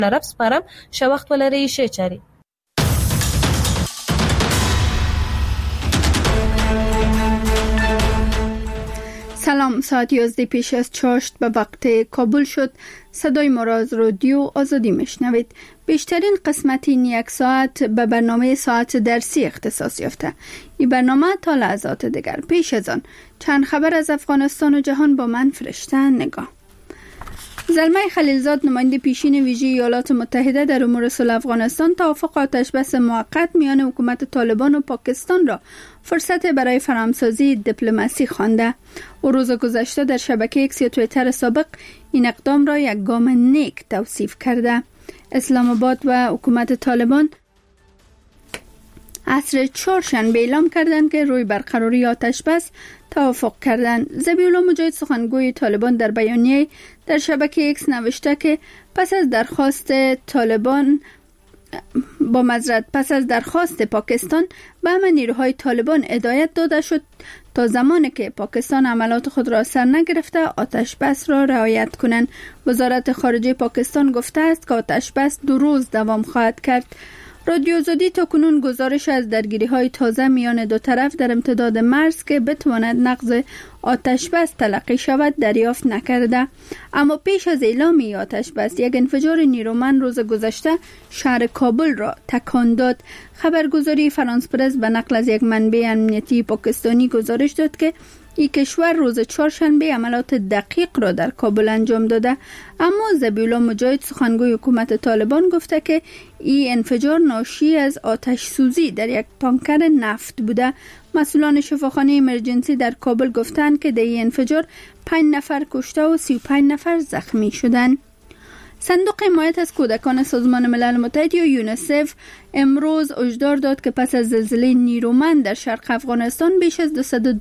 نرفس پرم شوخت ولری شچری. سلام، ساعت 11 پیش از چاشت به وقت کابل شد. صدای ما را از رادیو آزادی میشنوید. بیشترین قسمت این یک ساعت به برنامه ساعت درسی اختصاص یافته. این برنامه تا لحظات دیگر. پیش از آن چند خبر از افغانستان و جهان با من فرشته نگاه. زلمه خلیلزاد نماینده پیشین ویژه ایالات متحده در امور صلح افغانستان توافق آتش بس موقت میان حکومت طالبان و پاکستان را فرصت برای فراهمسازی دیپلماسی خوانده. او روز گذشته در شبکه ایکس یا توییتر سابق این اقدام را یک گام نیک توصیف کرده. اسلام آباد و حکومت طالبان عصر چهارشنبه اعلام کردند که روی برقراری آتش بس توافق کردند. ذبیح الله مجاهد سخنگوی طالبان در بیانیه در شبکه ایکس نوشته که پس از درخواست پاکستان به همه نیروهای طالبان هدایت داده شد تا زمانی که پاکستان عملات خود را سر نگرفته آتش بس را رعایت کنند. وزارت خارجه پاکستان گفته است که آتش بس 2 روز دوام خواهد کرد. رادیو آزادی تا کنون گزارش از درگیری‌های تازه میان دو طرف در امتداد مرز که بتواند نقض آتش بس تلقی شود دریافت نکرده. اما پیش از اعلام آتش بس یک انفجار نیرومند روز گذشته شهر کابل را تکان داد. خبرگزاری فرانس پرس به نقل از یک منبع امنیتی پاکستانی گزارش داد که این کشور روز چهارشنبه عملات دقیق را در کابل انجام داده. اما ذبیح الله مجاهد سخنگوی حکومت طالبان گفته که این انفجار ناشی از آتش سوزی در یک تانکر نفت بوده. مسئولان شفاخانه امرجنسی در کابل گفتند که در این انفجار 5 نفر کشته و 35 نفر زخمی شدند. صندوق حمایت از کودکان سازمان ملل متحد یا یونیسف امروز هشدار داد که پس از زلزله نیرومند در شرق افغانستان بیش از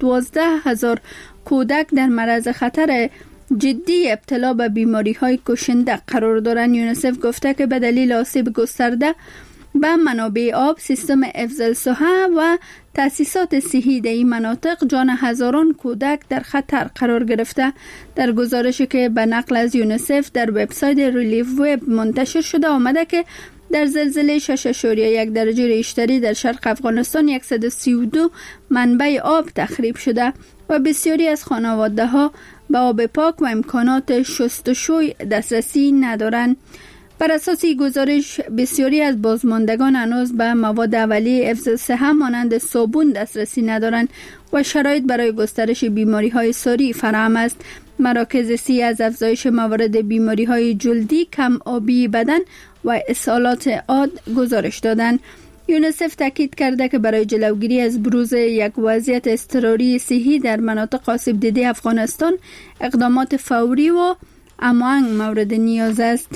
212,000 کودک در معرض خطر جدی ابتلا به بیماری‌های کشنده قرار دارند. یونیسف گفته که به دلیل آسیب گسترده به منابع آب، سیستم حفظ الصحه و تأسیسات صحی در این مناطق جان هزاران کودک در خطر قرار گرفته. در گزارشی که به نقل از یونیسف در وبسایت ریلیف وب منتشر شده آمده که در زلزله 6.1 درجه ریشتری در شرق افغانستان 132 منبع آب تخریب شده و بسیاری از خانواده‌ها به آب پاک و امکانات شستشوی دسترسی ندارند. بر اساس گزارش بسیاری از بازماندگان هنوز به مواد اولیه حفظ صحه مانند صابون دسترسی ندارند و شرایط برای گسترش بیماری‌های ساری فراهم است. مراکز صحی از افزایش موارد بیماری‌های جلدی، کم آبی بدن و اسهالات عاد گزارش دادند. یونیسف تاکید کرده که برای جلوگیری از بروز یک وضعیت اضطراری صحی در مناطق آسیب دیده افغانستان اقدامات فوری و هماهنگ مورد نیاز است.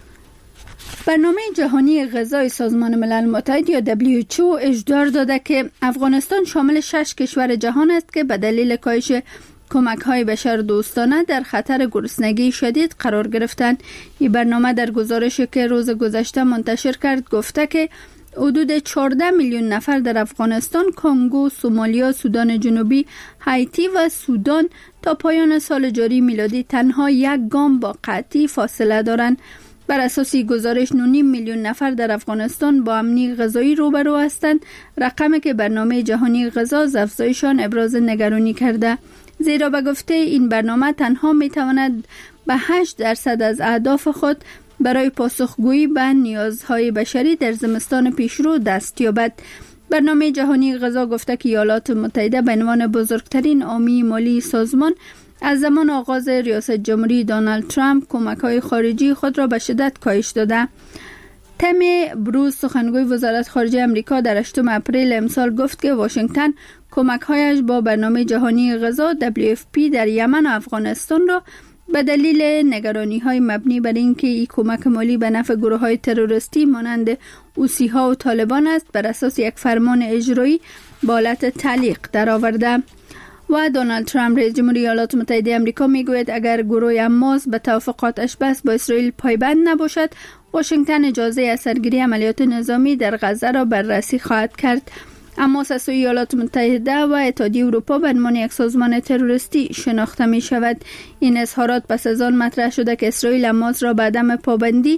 برنامه جهانی غذای سازمان ملل متحد یا WHO هشدار داده که افغانستان شامل 6 کشور جهان است که به دلیل کاهش کمک‌های بشردوستانه در خطر گرسنگی شدید قرار گرفتند. این برنامه در گزارشی که روز گذشته منتشر کرد گفته که حدود 14 میلیون نفر در افغانستان، کنگو، سومالیا، سودان جنوبی، هایتی و سودان تا پایان سال جاری میلادی تنها یک گام با قحطی فاصله دارند. بر اساس گزارش 9.5 میلیون نفر در افغانستان با امنی غذایی روبرو هستند، رقمی که برنامه جهانی غذا از افزایشان ابراز نگرانی کرده. زیرا به گفته این برنامه تنها میتواند به 8% از اهداف خود برای پاسخگویی به نیازهای بشری در زمستان پیشرو دست یابد. برنامه جهانی غذا گفته که ایالات متحده به عنوان بزرگترین حامی مالی سازمان از زمان آغاز ریاست جمهوری دونالد ترامپ کمک‌های خارجی خود را به شدت کاهش داده. تمی بروز سخنگوی وزارت خارجه امریکا در 8 اپریل امسال گفت که واشنگتن کمک‌هایش با برنامه جهانی غذا WFP در یمن و افغانستان را به دلیل نگرانی‌های مبنی بر اینکه این کمک مالی به نفع گروه‌های تروریستی مانند حوثی‌ها و طالبان است بر اساس یک فرمان اجرایی به حالت تعلیق درآورده. و دونالد ترامپ رئیس جمهوری ایالات متحده آمریکا میگوید اگر گروه حماس به توافقات اشباح با اسرائیل پایبند نباشد، واشنگتن اجازه اثرگیری عملیات نظامی در غزه را بررسی خواهد کرد. حماس از سوی ایالات متحده و اتحادیه اروپا به عنوان یک سازمان تروریستی شناخته می شود. این اظهارات پس از آن مطرح شده که اسرائیل حماس را به عدم پابندی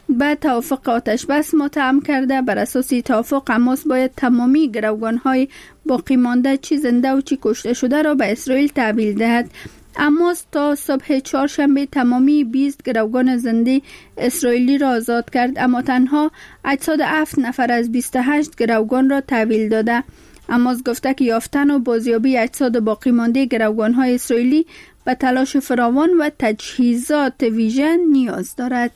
به توافق آتش بس متهم کرده. بر اساس توافق حماس باید تمامی گروگان‌های باقی مانده چی زنده و چی کشته شده را به اسرائیل تحویل دهد. حماس تا صبح چهارشنبه تمامی 20 گروگان زنده اسرائیلی را آزاد کرد، اما تنها 807 نفر از 28 گروگان را تحویل داده. حماس گفته که یافتن و بازیابی 800 باقی مانده گروگان‌های اسرائیلی به تلاش فراوان و تجهیزات ویژه نیاز دارد.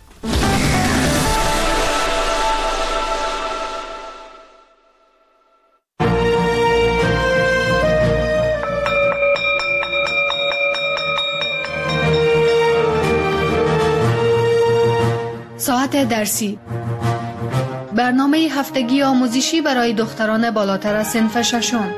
ساعت درسی، برنامه هفتگی آموزشی برای دختران بالاتر از صنف ششم.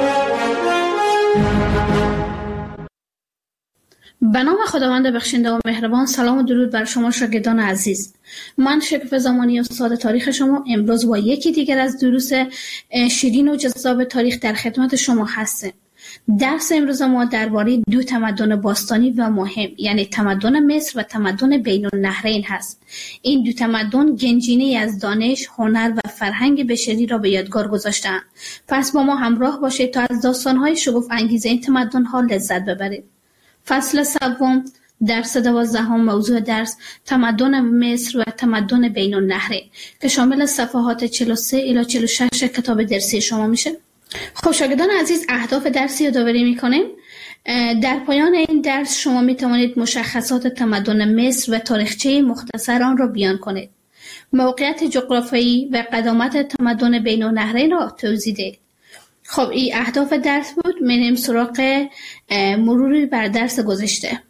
به نام خداوند بخشنده و مهربان. سلام و درود بر شما شاگردان عزیز. من شکوفه زمانی استاد تاریخ شما امروز با یکی دیگر از دروس شیرین و جذاب تاریخ در خدمت شما هستم. درس امروز ما درباره دو تمدن باستانی و مهم، یعنی تمدن مصر و تمدن بین النهرین هست. این دو تمدن گنجینه‌ای از دانش، هنر و فرهنگ بشری را به یادگار گذاشتند. پس با ما همراه باشید تا از داستان‌های شگفت انگیز این تمدن‌ها لذت ببرید. فصل سوم، درس 12، موضوع درس تمدن مصر و تمدن بین النهرین که شامل صفحات 43 الی 46 کتاب درسی شما میشه. خب شاگردان عزیز، اهداف درسی یادآوری میکنیم. در پایان این درس شما میتوانید مشخصات تمدن مصر و تاریخچه مختصر آن را بیان کنید. موقعیت جغرافیایی و قدامت تمدن بین النهرین را توضیح دهید. خب این اهداف درس بود. میریم سراغ مروری بر درس گذشته.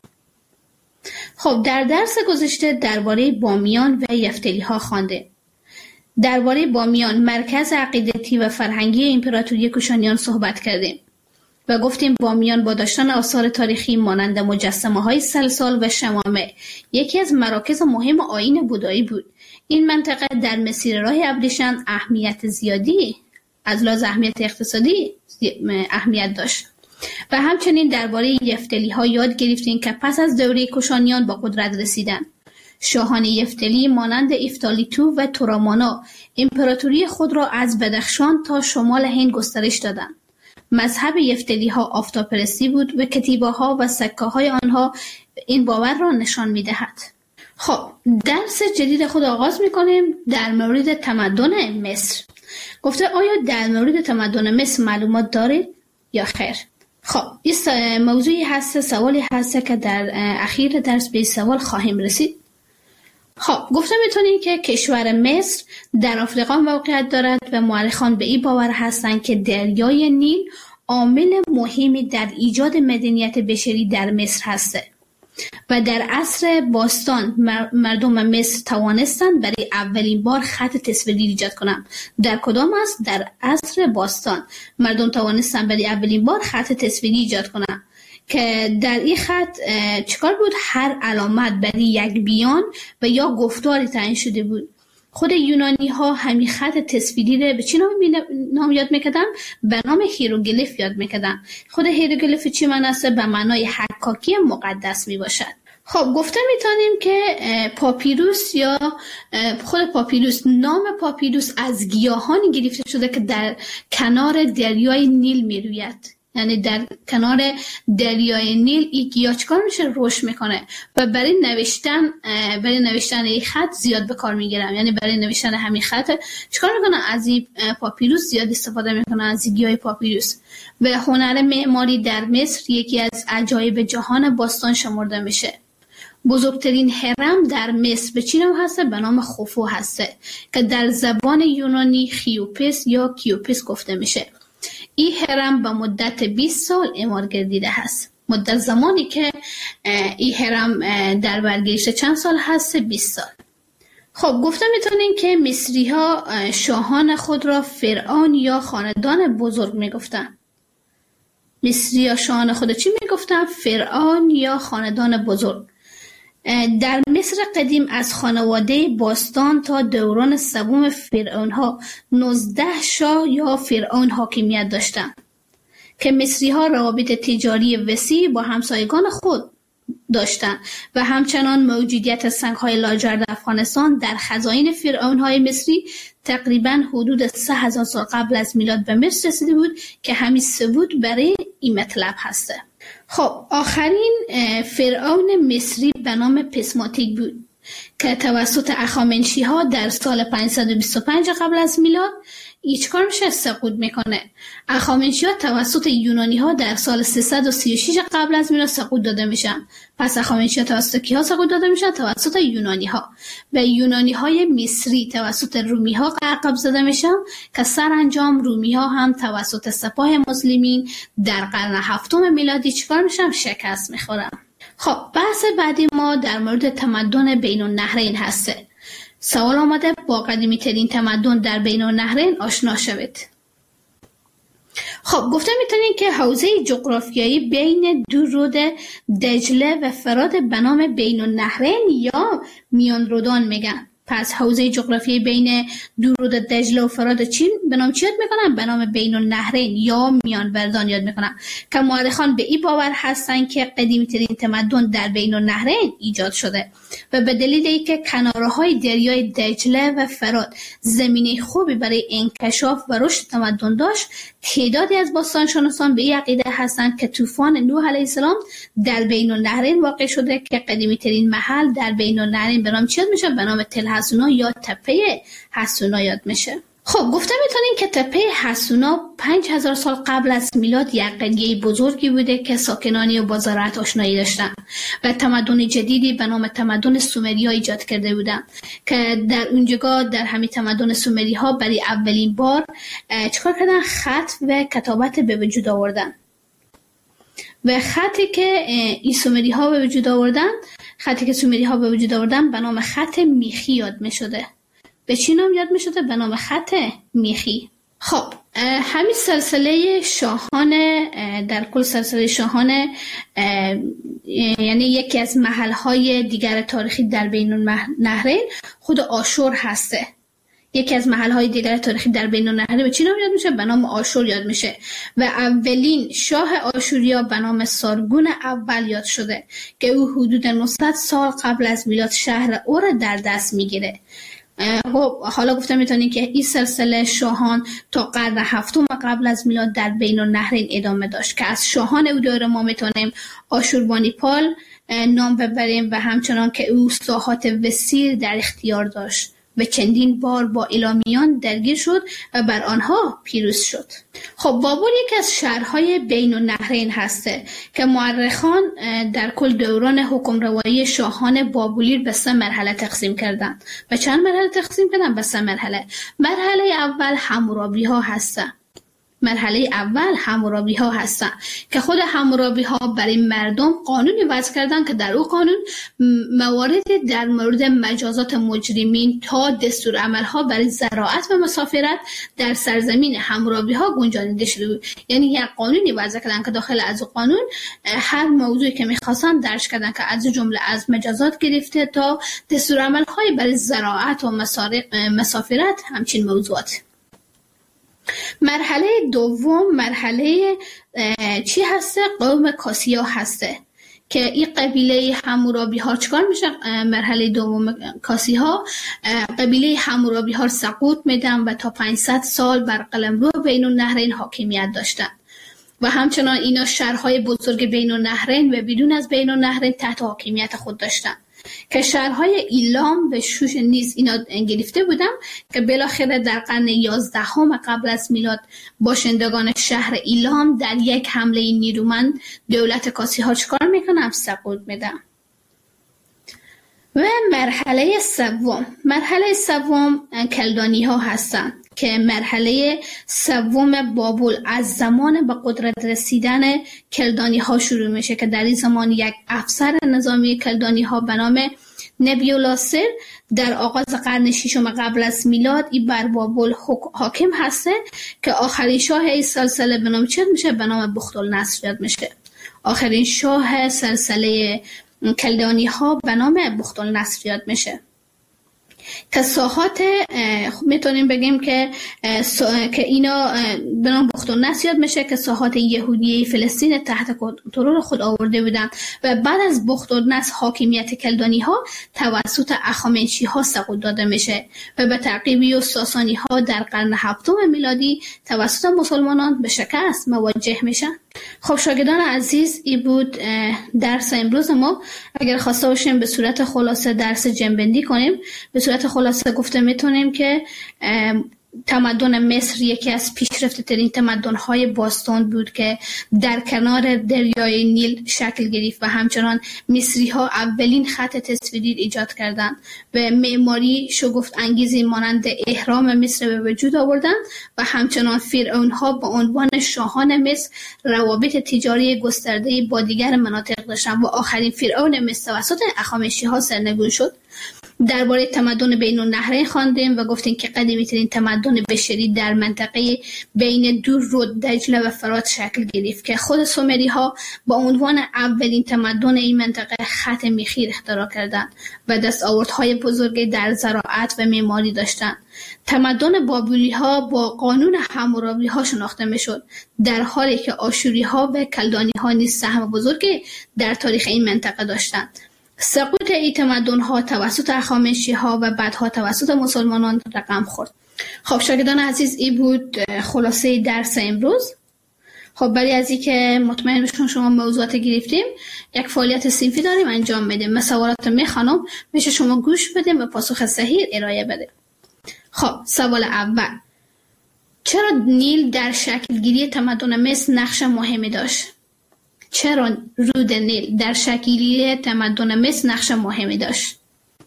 خب در درس گذشته درباره بامیان و یفتلی ها خوانده. درباره بامیان، مرکز عقیدتی و فرهنگی امپراتوری کوشانیان صحبت کردیم و گفتیم بامیان با داشتن آثار تاریخی مانند مجسمه های سلسال و شمامه یکی از مراکز مهم آیین بودایی بود. این منطقه در مسیر راه ابریشم اهمیت زیادی از لحاظ اهمیت اقتصادی اهمیت داشت. و همچنین درباره یفتلی ها یاد گرفتیم که پس از دوره کوشانیان با قدرت رسیدند. شاهان یفتلی مانند افتالیتو و تورامانا امپراتوری خود را از بدخشان تا شمال هند گسترش دادند. مذهب یفتلی ها آفتاب‌پرستی بود و کتیبه ها و سکه های آنها این باور را نشان می دهد. خب درس جدید خود آغاز می کنیم در مورد تمدن مصر. گفته آیا در مورد تمدن مصر معلومات دارید یا خیر؟ خب این موضوعی هست، سوالی هست که در اخیر درس به سوال خواهیم رسید. خب گفته میتونیم که کشور مصر در آفریقا موقعیت دارد و مورخان به این باور هستند که دریای نیل عامل مهمی در ایجاد مدنیت بشری در مصر هسته و در عصر باستان مردم مصر توانستند برای اولین بار خط تصویری ایجاد کنند. در کدام است؟ در عصر باستان مردم توانستند برای اولین بار خط تصویری ایجاد کنند که در این خط چیکار بود؟ هر علامت برای یک بیان و یا گفتاری تعیین شده بود. خود یونانی ها همین خط تصویری رو به چی نام یاد میکردن؟ به نام هیروگلیف یاد میکردن. خود هیروگلیف چی معنی است؟ به معنای حکاکی مقدس میباشد. خب گفته میتونیم که پاپیروس یا خود پاپیروس، نام پاپیروس از گیاهانی گرفته شده که در کنار دریای نیل میروید. یعنی در کنار دریای نیل این گیاه چیکار میشه؟ رشد میکنه و برای نوشتن این خط زیاد به کار میگیرن. یعنی برای نوشتن همین خط چیکار میکنن؟ از این پاپیروس زیاد استفاده میکنن، از این گیاه پاپیروس. و هنر معماری در مصر یکی از عجایب جهان باستان شمرده میشه. بزرگترین هرم در مصر به چی نام هسته؟ به نام خوفو هسته که در زبان یونانی خیوپس یا کیوپس گفته میشه. این هرم به مدت 20 سال اعمار گردیده هست. مدت زمانی که این هرم در برگشته چند سال هست؟ 20 سال. خب گفته میتونیم که مصری ها شاهان خود را فرعون یا خاندان بزرگ میگفتن. مصری ها شاهان خود چی میگفتن؟ فرعون یا خاندان بزرگ. در مصر قدیم از خانواده باستان تا دوران سوم فرعون ها 19 شاه یا فرعون حاکمیت داشتند که مصری ها روابط تجاری وسیع با همسایگان خود داشتند و همچنان موجودیت سنگ‌های لاجرد افغانستان در خزائن فرعون‌های مصری تقریباً حدود 3000 سال قبل از میلاد به مصر رسیده بود که همین ثبوت برای این مطلب هسته. خب آخرین فرعون مصری به نام پسماتیک بود که توسط اخامنشی‌ها در سال 525 قبل از میلاد چیکار میشه؟ سقوط میکنه. اخامنشی‌ها توسط یونانی‌ها در سال 336 قبل از میلاد سقوط داده میشن. پس اخامنشی‌ها توسط کی‌ها سقوط داده میشن؟ توسط یونانی‌ها. و یونانی‌های مصری توسط رومی‌ها عقب زده میشن که سرانجام رومی‌ها هم توسط سپاه مسلمین در قرن هفتم میلادی چیکار میشن؟ شکست میخورن. خب بحث بعدی ما در مورد تمدن بین النهرین هسته. سوال آمده با قدیمی ترین تمدن در بین النهرین آشنا شوید. خب گفته میتونین که حوزه جغرافیایی بین دو رود دجله و فرات به نام بین النهرین یا میان رودان میگن. پس حوزه جغرافیایی بین دو رود دجله و فرات چی به نام چی یاد میکنن؟ به نام بین النهرین یا میان بردان یاد میکنن که مورخان به این باور هستن که قدیمی ترین تمدن در بین النهرین ایجاد شده و به دلیل اینکه کنارهای دریای دجله و فرات زمینه خوبی برای انکشاف و رشد تمدن داشت، تعدادی از باستانشناسان به این عقیده هستند که طوفان نوح علیه السلام در بین النهرین واقع شده که قدیمی ترین محل در بین النهرین به نام چی یاد میشه؟ به نام تل حسونا یا تپه حسونا یاد میشه. خب گفته میتونین که تپه حسونا 5000 سال قبل از میلاد یک قریه بزرگی بوده که ساکنانی و با زراعت آشنایی داشتن و تمدن جدیدی به نام تمدن سومری ها ایجاد کرده بودن که در اونجا در همین تمدن سومری ها برای اولین بار چیکار کردن؟ خط و کتابت به وجود آوردن و خطی که این سومری ها به وجود آوردن، خطی که سومری ها به وجود آوردن به نام خط میخی یاد می شده. به چی نام یاد می شده؟ به نام خط میخی. خب همین سلسله شاهان در کل سلسله شاهان یعنی یکی از محلهای دیگر تاریخی در بین النهرین خود آشور هسته. یکی از محلهای دیگر تاریخی در بین النهرین به چی نام یاد میشه؟ به نام آشور یاد میشه و اولین شاه آشوریا به نام سارگون اول یاد شده که او حدود 900 سال قبل از میلاد شهر او را در دست میگیره. حالا گفتم میتونین که این سلسله شاهان تا قرن هفتم قبل از میلاد در بین النهرین ادامه داشت که از شاهان او دوره ما میتونیم آشوربانیپال نام ببریم و همچنان که او ساحات وسیع در اختیار داشت و چندین بار با اعلامیان درگیر شد و بر آنها پیروز شد. خب بابل یکی از شهرهای بین النهرین هسته که مورخان در کل دوران حکمروایی شاهان بابلی به 3 مرحله تقسیم کردند. و چند مرحله تقسیم کردن؟ به 3 مرحله. مرحله اول حمورابی ها هستن. مرحله اول حمورابی ها هستن که خود حمورابی ها برای مردم قانونی وضع کردن که در او قانون مواردی در مورد مجازات مجرمین تا دستورالعمل ها برای زراعت و مسافرت در سرزمین حمورابی ها گنجانیده شده بود. یعنی یک قانونی وضع کردن که داخل از او قانون هر موضوعی که میخواستن درج کردن که از جمله از مجازات گرفته تا دستورالعمل های برای زراعت و مسافرت همچین موضوعات. مرحله دوم مرحله چی هسته؟ قوم کاسیا هسته که این قبیله حمورابی ها چکار میشه؟ مرحله دوم کاسی ها قبیله حمورابی ها سقوط میدن و تا 500 سال بر قلمرو بین النهرین حاکمیت داشتن و همچنان اینا شهرهای بزرگ بین النهرین و بدون از بین النهرین تحت حاکمیت خود داشتن که شهرهای ایلام و شوش نیز اینا گرفته بودن که بالاخره در قرن 11 قبل از میلاد باشندگان شهر ایلام در یک حمله نیرومند دولت کاسی ها چکار میکنن؟ سقوط میدن. و مرحله سوم کلدانی ها هستن که مرحله سوم بابل از زمان به قدرت رسیدن کلدانی ها شروع میشه که در این زمان یک افسر نظامی کلدانی ها به نام نبیولاسر در آغاز قرن 6 قبل از میلاد ای بر بابل حاکم هسته که آخرین شاه این سلسله به نام چه میشه؟ به نام بختالنصر یاد میشه. آخرین شاه سلسله کلدانی ها به نام بختالنصر یاد میشه که ساحات میتونیم بگیم که اینا به نام بختالنصر یاد میشه که ساحات یهودی فلسطین تحت کنترل خود آورده بودند و بعد از بختالنصر حاکمیت کلدانی ها توسط اخامنشی ها سقوط داده میشه و به تعقیبی و ساسانی ها در قرن 7 میلادی توسط مسلمانان به شکست مواجه میشن. خب شاگردان عزیز، این بود درس امروز ما. اگر خواسته باشیم به صورت خلاصه درس جنبندی کنیم، به صورت خلاصه گفته میتونیم که تمدن مصر یکی از پیشرفته ترین تمدن های باستان بود که در کنار دریای نیل شکل گرفت و همچنان مصری ها اولین خط تصویری ایجاد کردند و معماری شگفت انگیزی مانند اهرام مصر به وجود آوردند و همچنان فرعون ها به عنوان شاهان مصر روابط تجاری گسترده با دیگر مناطق داشتند و آخرین فرعون مصر توسط اخامنشی ها سرنگون شد. درباره تمدن بین النهرین خواندیم و گفتیم که قدیمی ترین تمدن بشری در منطقه بین دو رود دجله و فرات شکل گرفت که خود سومری ها با عنوان اولین تمدن این منطقه خط میخی اختراع کردند و دستاوردهای بزرگی در زراعت و معماری داشتند. تمدن بابلی ها با قانون حمورابی ها شناخته میشد، در حالی که آشوری ها و کلدانی ها نیز سهم بزرگی در تاریخ این منطقه داشتند. سقوط این تمدن ها توسط اخامنشی ها و بعدها توسط مسلمانان رقم خورد. خب شاگردان عزیز، این بود خلاصه درس امروز. خب برای از این که مطمئن بشون شما موضوعات گرفتیم، یک فعالیت صنفی داریم انجام میدیم. من سوالات میخوانم، میشه شما گوش بدیم و پاسخ صحیح ارائه بده. خب سوال اول: چرا نیل در شکل گیری تمدن مصر نقش مهمی داشت؟ چرا رود نیل در شکلی تمدن مصر نقش مهمی داشت؟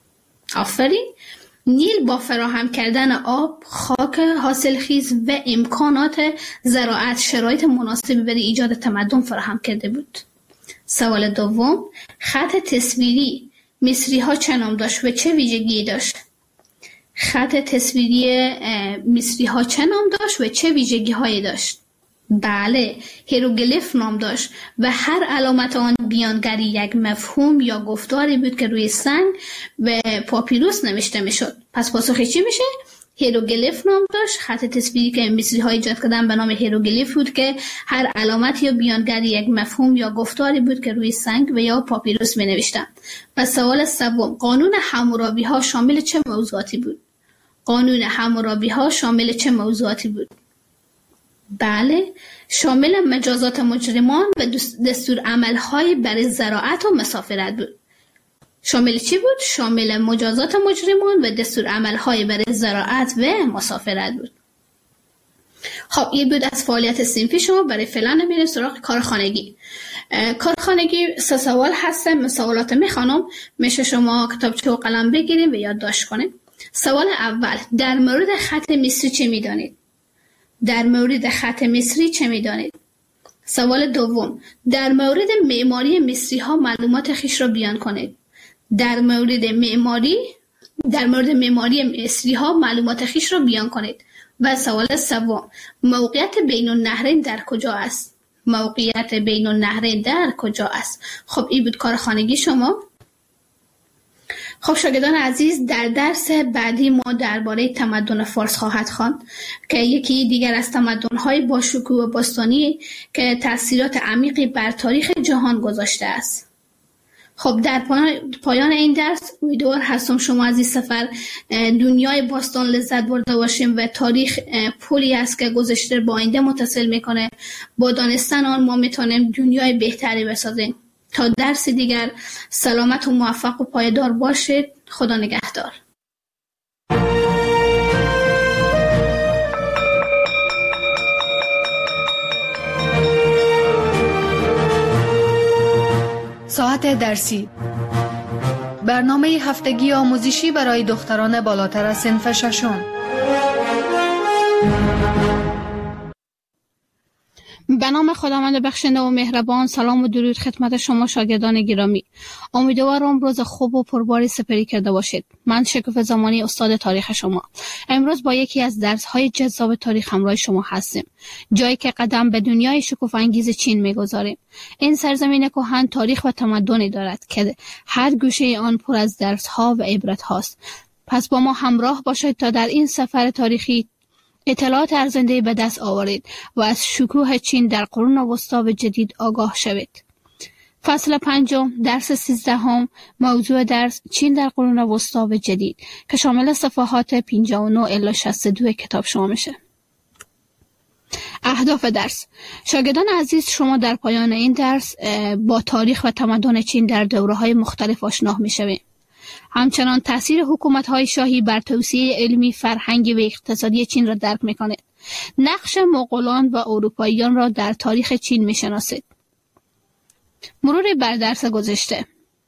آفرین. نیل با فراهم کردن آب، خاک حاصلخیز و امکانات زراعت شرایط مناسبی برای ایجاد تمدن فراهم کرده بود. سوال دوم: خط تصویری مصری ها چه نام داشت و چه ویژگی داشت؟ خط تصویری مصری ها چه نام داشت و چه ویژگی هایی داشت؟ بله، هیروگلیف نام داشت و هر علامت آن بیانگری یک مفهوم یا گفتاری بود که روی سنگ و پاپیروس نوشته میشد. پس پاسخ چی میشه؟ هیروگلیف نام داشت. خط تصویری که مصری ها ایجاد کردن به نام هیروگلیف بود که هر علامت یا بیانگری یک مفهوم یا گفتاری بود که روی سنگ و یا پاپیروس می نوشتن. و سوال سوم: قانون حمورابی ها شامل چه موضوعاتی بود؟ قانون حمورابی ها شامل چه موضوعاتی بود؟ بله، شامل مجازات مجرمان و دستور عملهای برای زراعت و مسافرت بود. شامل چی بود؟ شامل مجازات مجرمان و دستور عملهای برای زراعت و مسافرت بود. خب این بود از فعالیت صنفی شما. برای فعلا میریم سراغ کارخانگی. کارخانگی 3 سوال هستن. من سوالات میخوانم، میشه شما کتابچه و قلم بگیریم و یادداشت کنیم. سوال اول: در مورد خط مصری چه میدانید؟ در مورد خط مصری چه می‌دانید؟ سوال دوم: در مورد معماری مصری ها معلومات خیش را بیان کنید. در مورد معماری مصری ها معلومات خیش را بیان کنید. و سوال سوم: موقعیت بین النهرین در کجا است؟ موقعیت بین النهرین در کجا است؟ خب این بود کارخانگی شما. خب شاگردان عزیز، در درس بعدی ما درباره تمدن فارس خواهد خواند که یکی دیگر از تمدن‌های با شکوه و باستانی که تأثیرات عمیقی بر تاریخ جهان گذاشته است. خب در پایان این درس امیدوار هستم شما از این سفر دنیای باستان لذت برده باشیم و تاریخ پلی است که گذشته با آینده متصل میکنه. با دانستن آن ما میتونیم دنیای بهتری بسازیم. تا درس دیگر سلامت و موفق و پایدار باشید. خدا نگهدار. ساعت درسی: برنامه هفتگی آموزشی برای دختران بالاتر از صنف ششم. به نام خداوند بخشنده و مهربان. سلام و درود خدمت شما شاگردان گرامی. امیدوارم روز خوب و پرباری سپری کرده باشید. من شکوفه زمانی، استاد تاریخ شما. امروز با یکی از درس‌های جذاب تاریخ همراه شما هستیم، جایی که قدم به دنیای شکوفه انگیز چین می‌گذاریم. این سرزمین کهن تاریخ و تمدنی دارد که هر گوشه آن پر از درس‌ها و عبرت هاست. پس با ما همراه باشید تا در این سفر تاریخی اطلاعات ارزنده به دست آورید و از شکوه چین در قرون وسطی و جدید آگاه شوید. فصل 5 درس 13 موضوع درس چین در قرون وسطی و جدید که شامل صفحات 59 الی 62 کتاب شما میشه. اهداف درس: شاگردان عزیز، شما در پایان این درس با تاریخ و تمدن چین در دوره‌های مختلف آشنا میشوید. همچنان تاثیر حکومت‌های شاهی بر توسعه علمی، فرهنگی و اقتصادی چین را درک می‌کنید. نقش مغولان و اروپاییان را در تاریخ چین می‌شناسید. مرور بر درس گذشته.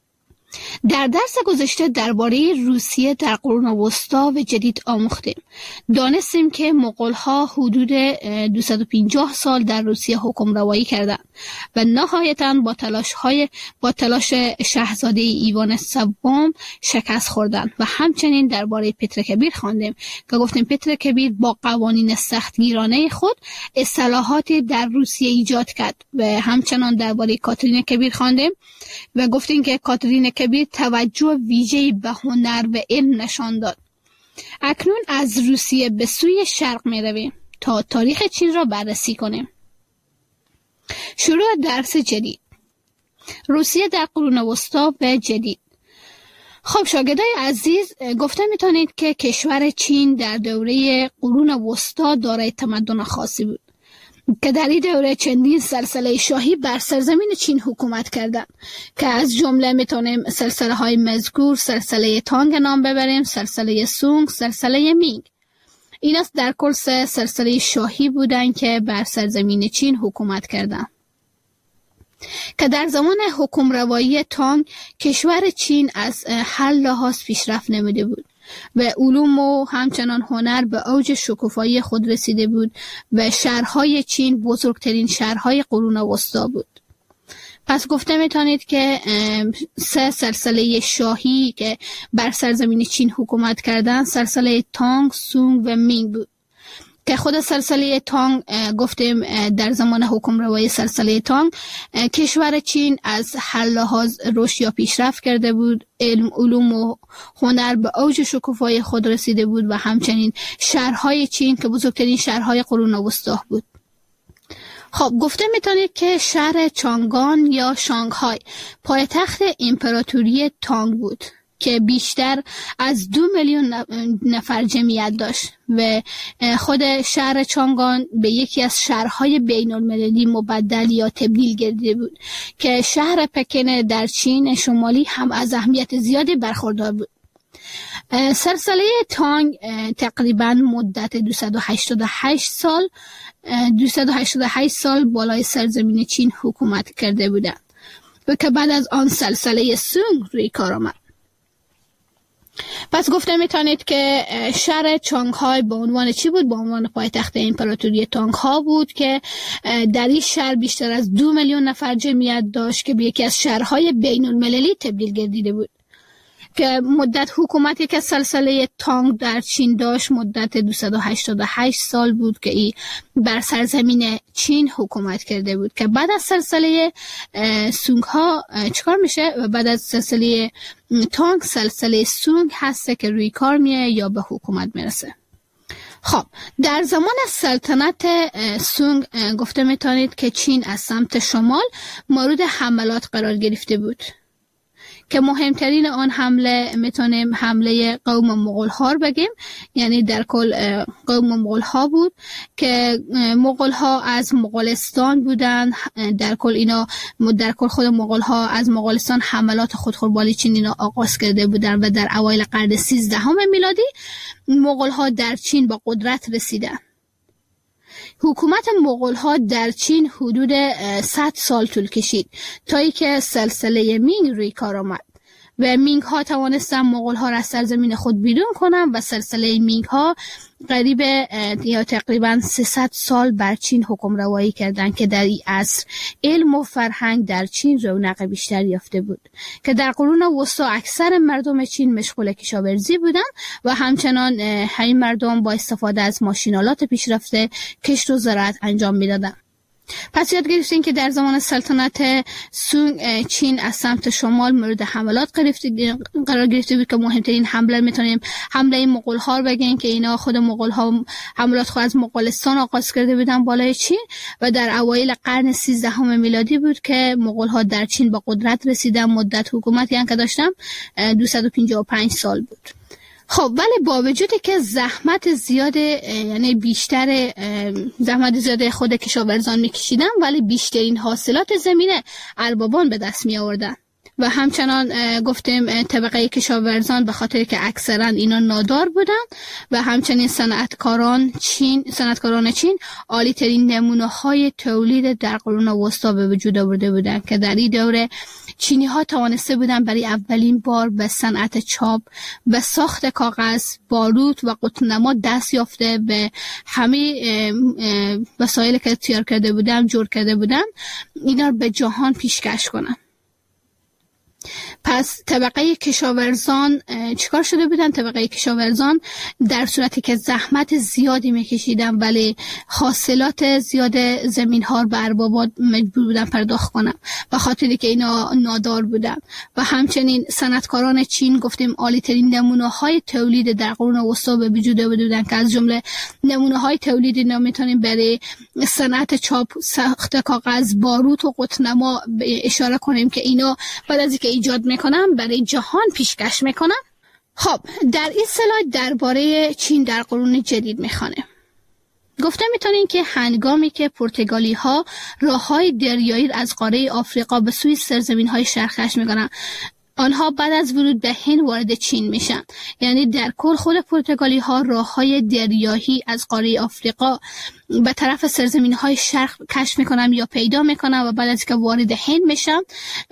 در درس گذشته درباره روسیه در قرون وسطی و جدید آموختیم. دانستیم که مغول‌ها حدود 250 سال در روسیه حکمروایی کردند و نهایتاً با تلاش شاهزاده ایوان سوم شکست خوردند و همچنین درباره پتر کبیر خواندیم که گفتیم پتر کبیر با قوانین سختگیرانه خود اصلاحاتی در روسیه ایجاد کرد و همچنان درباره کاترین کبیر خواندیم و گفتیم که کاترین کبیر توجه ویژه‌ای به هنر و علم نشان داد. اکنون از روسیه به سوی شرق می رویم تا تاریخ چین را بررسی کنیم. شروع درس جدید. روسیه در قرون وسطی و جدید. خب شاگردای عزیز، گفته میتونید که کشور چین در دوره قرون وسطی دارای تمدن خاصی بود که در این دوره چندین سلسله شاهی بر سرزمین چین حکومت کردند که از جمله میتونیم سلسله های مذکور، سلسله تانگ نام ببریم، سلسله سونگ، سلسله مینگ. اینا در کل سه سلسله شاهی بودند که بر سرزمین چین حکومت کردند که در زمان حکمروایی تانگ کشور چین از هر لحاظ پیشرفت نموده بود و علوم و همچنان هنر به اوج شکوفایی خود رسیده بود و شهرهای چین بزرگترین شهرهای قرون وسطی بود. پس گفته میتونید که سه سلسله شاهی که بر سرزمین چین حکومت کردند سلسله تانگ، سونگ و مینگ بود که خود سلسله تانگ گفتیم در زمان حکمروایی سلسله تانگ کشور چین از هر لحاظ رشد یا پیشرفت کرده بود، علوم و هنر به اوج شکوفایی خود رسیده بود و همچنین شهرهای چین که بزرگترین شهرهای قرون وسطی بود. خب گفته میتونید که شهر چانگان یا شانگهای پایتخت امپراتوری تانگ بود که بیشتر از 2 میلیون نفر جمعیت داشت و خود شهر چانگان به یکی از شهرهای بین المللی مبدل یا تبدیل گردیده بود که شهر پکن در چین شمالی هم از اهمیت زیادی برخوردار بود. سلسله تانگ تقریبا مدت 288 سال بالای سرزمین چین حکومت کرده بودند و که بعد از آن سلسله سونگ روی کار آمد. پس گفته میتونید که شهر چانگهای به عنوان چی بود؟ به عنوان پایتخت امپراتوری تانگها بود که در این شهر بیشتر از 2 میلیون نفر جمعیت داشت که به یکی از شهرهای بین المللی تبدیل گردیده بود که مدت حکومتی که سلسله تانگ در چین داشت مدت 288 سال بود که ای بر سرزمین چین حکومت کرده بود که بعد از سلسله سونگ ها چیکار میشه و بعد از سلسله تانگ سلسله سونگ هسته که روی کار میه یا به حکومت میرسه. خب در زمان سلطنت سونگ گفته میتونید که چین از سمت شمال مورد حملات قرار گرفته بود که مهمترین آن حمله میتونیم حمله قوم مغول‌ها رو بگیم، یعنی در کل قوم مغول‌ها بود که مغول‌ها از مغولستان بودن. در کل خود مغول‌ها از مغولستان حملات خودخوربالی چین اینا آغاز کرده بودن و در اوایل قرن 13 میلادی مغول‌ها در چین با قدرت رسیدن. حکومت مغول‌ها در چین حدود 100 سال طول کشید تا اینکه سلسله مینگ روی کار آمد و مینگ ها توانستن مغول ها را از سرزمین خود بیرون کنند و سلسله مینگ ها قریب یا تقریبا 300 سال بر چین حکمروایی کردند که در این عصر علم و فرهنگ در چین رونق بیشتر یافته بود که در قرون وسطی اکثر مردم چین مشغول کشاورزی بودند و همچنان همین مردم با استفاده از ماشینالات پیشرفته کشت و زراعت انجام میدادند. پس یاد گرفتیم که در زمان سلطنت سونگ چین از سمت شمال مورد حملات قرار گرفته بود که مهمترین حمله میتونیم حمله مغول‌ها رو بگیم که اینا خود مغول‌ها حملات خود از مغولستان آغاز کرده بودن بالای چین و در اوایل قرن 13 میلادی بود که مغول‌ها در چین به قدرت رسیدن. مدت حکومتی که داشتن 255 سال بود. خب ولی با وجودی که زحمت زیاد یعنی بیشتر زحمت زیاد خود کشاورزان میکشیدن ولی بیشترین حاصلات زمینه اربابان به دست می آوردن و همچنان گفتیم طبقه کشاورزان به خاطر که اکثرا اینا نادار بودن و همچنین صنعتکاران چین عالی ترین نمونه های تولید در قرون وسطا به وجود آورده بودند که در این دوره چینی ها توانسته بودند برای اولین بار به صنعت چاپ و ساخت کاغذ، باروت و قطنما دست یافته به همه وسایلی که تیار کرده بودند، جور کرده بودند، اینا رو به جهان پیشکش کنند. پس طبقه کشاورزان چیکار شده بودن؟ طبقه کشاورزان در صورتی که زحمت زیادی میکشیدن ولی حاصلات زیاد زمین ها به اربابان مجبور بودن پرداخت کنن به خاطری که اینا نادار بودن. و همچنین صنعتکاران چین گفتیم عالی ترین نمونه های تولید در قرون وسطا به وجود آورده بودن که از جمله نمونه های تولید اینا میتونیم برای صنعت چاپ، ساخت کاغذ، باروت و قطنما اشاره کنیم که اینا بعد از اینکه ایجاد میکنن برای جهان پیشکش میکنن. خب در این سلاید درباره چین در قرون جدید میخوانه. گفته میتونین که هنگامی که پرتغالی ها راههای دریایی از قاره آفریقا به سوی سرزمین های شرقش میکنن، آنها بعد از ورود به هند وارد چین میشن. یعنی در کل خود پرتغالی ها راههای دریایی از قاره آفریقا به طرف سرزمین های شرق کشف میکنن یا پیدا میکنن و بعد از که وارد هند میشن،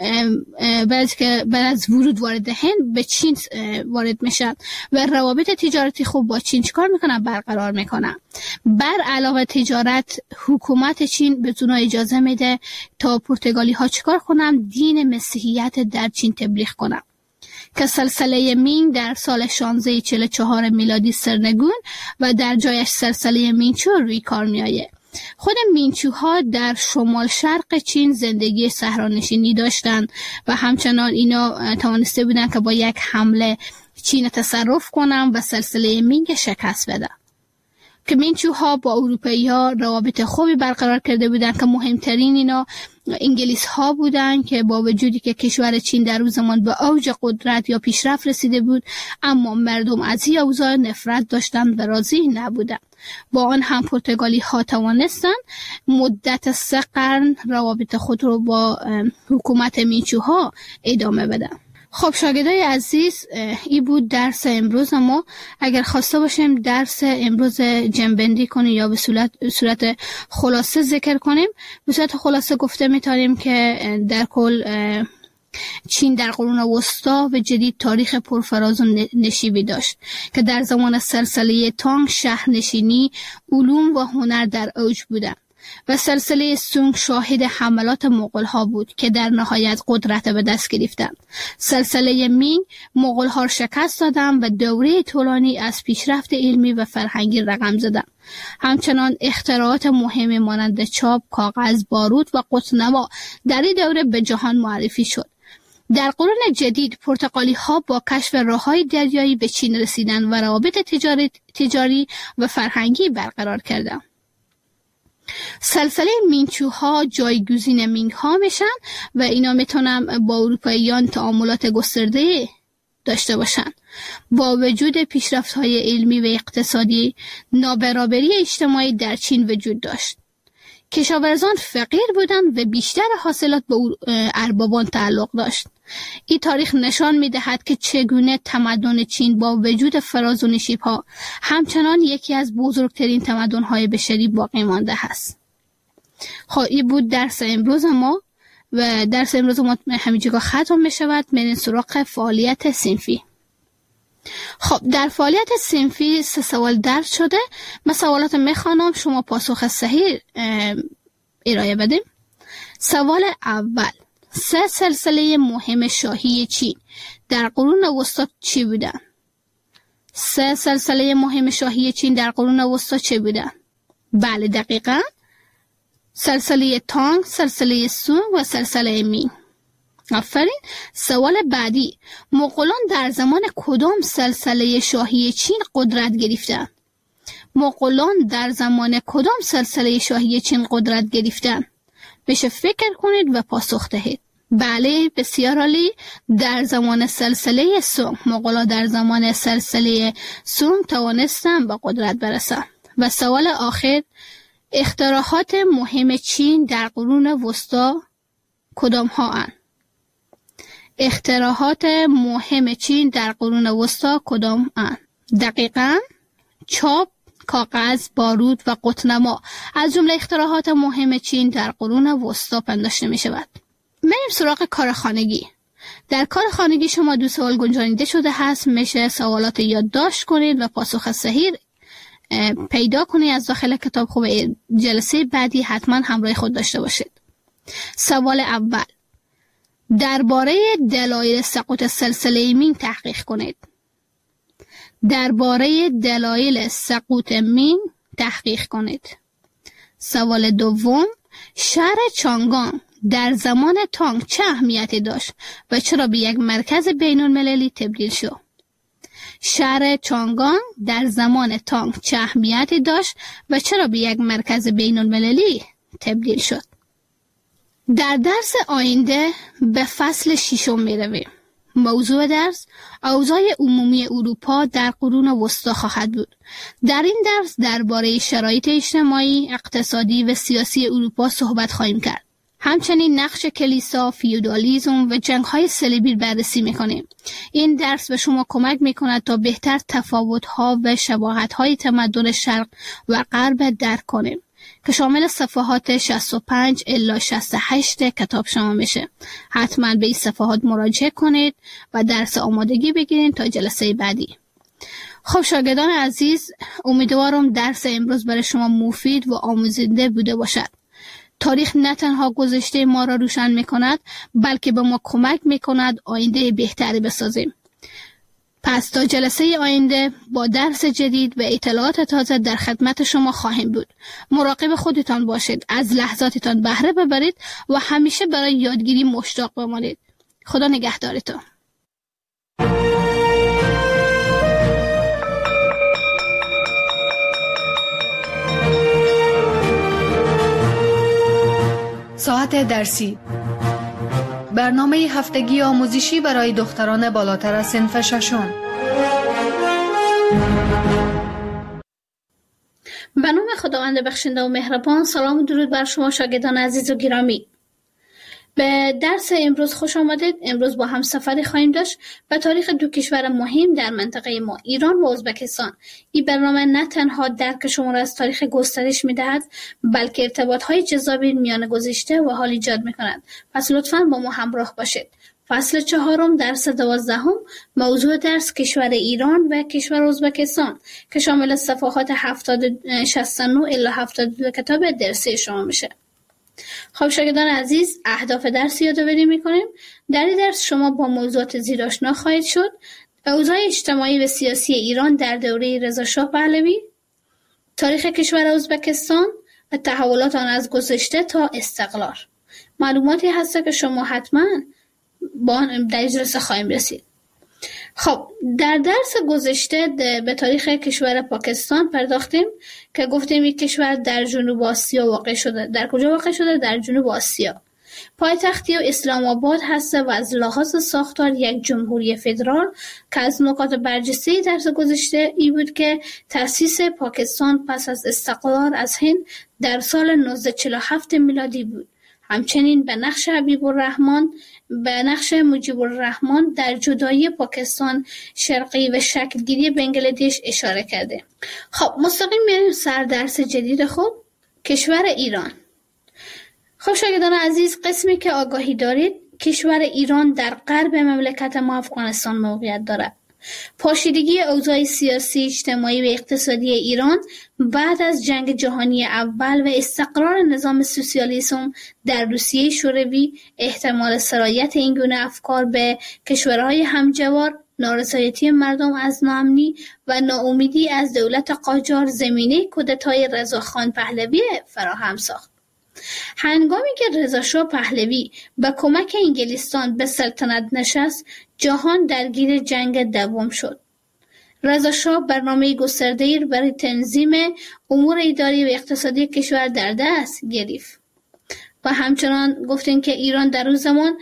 بعد از ورود وارد هند به چین وارد میشن و روابط تجارتی خوب با چین چیکار میکنن؟ برقرار میکنن. بر علاوه تجارت، حکومت چین به اونا اجازه میده تا پرتغالی ها چیکار کنن؟ دین مسیحیت در چین تبلیغ کنن که سلسله مینگ در سال 1644 میلادی سرنگون و در جایش سلسله مینچو روی کار میآید. خود مینچوها در شمال شرق چین زندگی صحرانشینی داشتند و همچنان اینا توانسته بودند که با یک حمله چین تصرف کنند و سلسله مینگ شکست بدن. که مینچوها با اروپایی‌ها روابط خوبی برقرار کرده بودند که مهمترین اینا انگلیس ها بودند که با وجودی که کشور چین در اون زمان به اوج قدرت یا پیشرفت رسیده بود، اما مردم از این اوضاع نفرت داشتند و راضی نبودند. با آن هم پرتغالی ها توانستند مدت 3 قرن روابط خود رو با حکومت مینچوها ادامه بدن. خب شاگردای عزیز، این بود درس امروز ما. اگر خواسته باشیم درس امروز جنبندی کنیم یا به صورت خلاصه ذکر کنیم، به صورت خلاصه گفته میتونیم که در کل چین در قرون وسطا و جدید تاریخ پرفراز و نشیبی داشت که در زمان سلسله تانگ شهرنشینی، علوم و هنر در اوج بودند و سلسله سونگ شاهد حملات مغول‌ها بود که در نهایت قدرت به دست گرفتند. سلسله مینگ مغول‌ها را شکست دادند و دوره طولانی از پیشرفت علمی و فرهنگی رقم زدند. همچنان اختراعات مهمی مانند چاپ، کاغذ، باروت و قطنما در این دوره به جهان معرفی شد. در قرون جدید پرتغالی‌ها با کشف راه‌های دریایی به چین رسیدند و روابط تجاری و فرهنگی برقرار کردند. سلسله مینچوها جایگزین مینگ ها میشن و اینا میتونن با اروپاییان تعاملات گسترده داشته باشن. با وجود پیشرفت های علمی و اقتصادی، نابرابری اجتماعی در چین وجود داشت. کشاورزان فقیر بودند و بیشتر حاصلات به اربابان تعلق داشت. این تاریخ نشان می‌دهد که چگونه تمدن چین با وجود فراز و نشیب‌ها همچنان یکی از بزرگترین تمدن‌های بشری باقی مانده است. خب این بود درس امروز ما و درس امروز ما همینجا ختم می‌شود. میریم سراغ فعالیت صنفی. خب در فعالیت صنفی 3 سوال درس شده. من سوالات میخوانم، شما پاسخ صحیح ارائه بدیم. سوال اول: 3 سلسله مهم شاهی چین در قرون وسطا چی بودن؟ 3 سلسله مهم شاهی چین در قرون وسطا چه بودن؟ بله دقیقاً سلسله تانگ، سلسله سونگ و سلسله مینگ. آفرین. سوال بعدی: مغولان در زمان کدام سلسله شاهی چین قدرت گرفتند؟ مغولان در زمان کدام سلسله شاهی چین قدرت گرفتند؟ بشه فکر کنید و پاسخ دهید. بله، بسیار عالی. در زمان سلسله سونگ. مغولان در زمان سلسله سونگ توانستند به قدرت برسند. و سوال آخر: اختراعات مهم چین در قرون وسطی کدام ها اند؟ اختراعات مهم چین در قرون وسطی کدام اند؟ دقیقاً چاپ، کاغذ، بارود و قطنما از جمله اختراعات مهم چین در قرون وسطی پنداشته می شود. بریم سراغ کار خانگی. در کار خانگی شما 2 سوال گنجانیده شده هست. میشه سوالات یادداشت کنید و پاسخ صحیح پیدا کنید از داخل کتاب. خوب جلسه بعدی حتما همراه خود داشته باشید. سوال اول: درباره دلایل سقوط سلسله مینگ تحقیق کنید. درباره دلایل سقوط مینگ تحقیق کنید. سوال دوم: شهر چانگان در زمان تانگ چه اهمیتی داشت و چرا به یک مرکز بین المللی تبدیل شد؟ شهر چانگان در زمان تانگ چه اهمیتی داشت و چرا به یک مرکز بین المللی تبدیل شد؟ در درس آینده به فصل 6 میرویم. موضوع درس اوضاع عمومی اروپا در قرون وسطی خواهد بود. در این درس درباره شرایط اجتماعی، اقتصادی و سیاسی اروپا صحبت خواهیم کرد. همچنین نقش کلیسا، فیودالیسم و جنگ‌های صلیبی بررسی می‌کنیم. این درس به شما کمک می‌کند تا بهتر تفاوت‌ها و شباهت‌های تمدن شرق و غرب درک کنیم که شامل صفحات 65 الی 68 کتاب شما میشه. حتما به این صفحات مراجعه کنید و درس آمادگی بگیرید تا جلسه بعدی. خب شاگردان عزیز، امیدوارم درس امروز برای شما مفید و آموزنده بوده باشد. تاریخ نه تنها گذشته ما را روشن میکند، بلکه به ما کمک میکند آینده بهتری بسازیم. پس تا جلسه آینده با درس جدید و اطلاعات تازه در خدمت شما خواهیم بود. مراقب خودتان باشید، از لحظاتتان بهره ببرید و همیشه برای یادگیری مشتاق بمانید. خدا نگهدارتان. ساعت درسی، برنامه هفتگی آموزشی برای دختران بالاتر از صنف ششم. به نام خداوند بخشنده و مهربان. سلام و درود بر شما شاگردان عزیز و گرامی. به درس امروز خوش آمدید. امروز با هم سفری خواهیم داشت به تاریخ 2 کشور مهم در منطقه ما، ایران و ازبکستان. این برنامه نه تنها درک شما را از تاریخ گسترش می‌دهد، بلکه ارتباط‌های جذابی میان گذشته و حال ایجاد می‌کند. پس لطفاً با ما همراه باشید. فصل 4 درس 12 موضوع درس کشور ایران و کشور ازبکستان که شامل صفحات 69 الی 72 کتاب درسی شما میشه. خب شاگردان عزیز، اهداف درس یادآوری میکنیم. در این درس شما با موضوعات زیر آشنا خواهید شد: اوضاع اجتماعی و سیاسی ایران در دوره رضا شاه پهلوی، تاریخ کشور ازبکستان و تحولات آن از گذشته تا استقلال. معلوماتی هست که شما حتما با آن در جلسه خواهیم رسید. خب در درس گذشته به تاریخ کشور پاکستان پرداختیم که گفتیم این کشور در جنوب آسیا واقع شده. در کجا واقع شده؟ در جنوب آسیا. پایتختی و اسلام آباد هست و از لحاظ ساختار یک جمهوری فدرال که از نکات برجسته درس گذشته ای بود که تأسیس پاکستان پس از استقلال از هند در سال 1947 میلادی بود. همچنین به نقش مجیب الرحمن در جدایی پاکستان شرقی و شکلگیری بنگلادش اشاره کرده. خب مستقیم میریم سر درس جدید خود، کشور ایران. خب شاگردان عزیز، قسمی که آگاهی دارید، کشور ایران در غرب مملکت ما افغانستان موقعیت دارد. پاشیدگی اوضاع سیاسی، اجتماعی و اقتصادی ایران بعد از جنگ جهانی اول و استقرار نظام سوسیالیسم در روسیه شوروی، احتمال سرایت این گونه افکار به کشورهای همجوار، نارضایتی مردم از ناامنی و ناامیدی از دولت قاجار زمینه کودتای رضاخان پهلوی فراهم ساخت. هنگامی که رضاشاه پهلوی به کمک انگلستان به سلطنت نشست، جهان درگیر جنگ دوم شد. رضاشاه برنامه گسترده‌ای برای تنظیم امور اداری و اقتصادی کشور در دست گرفت و همچنان گفتیم که ایران در اون زمان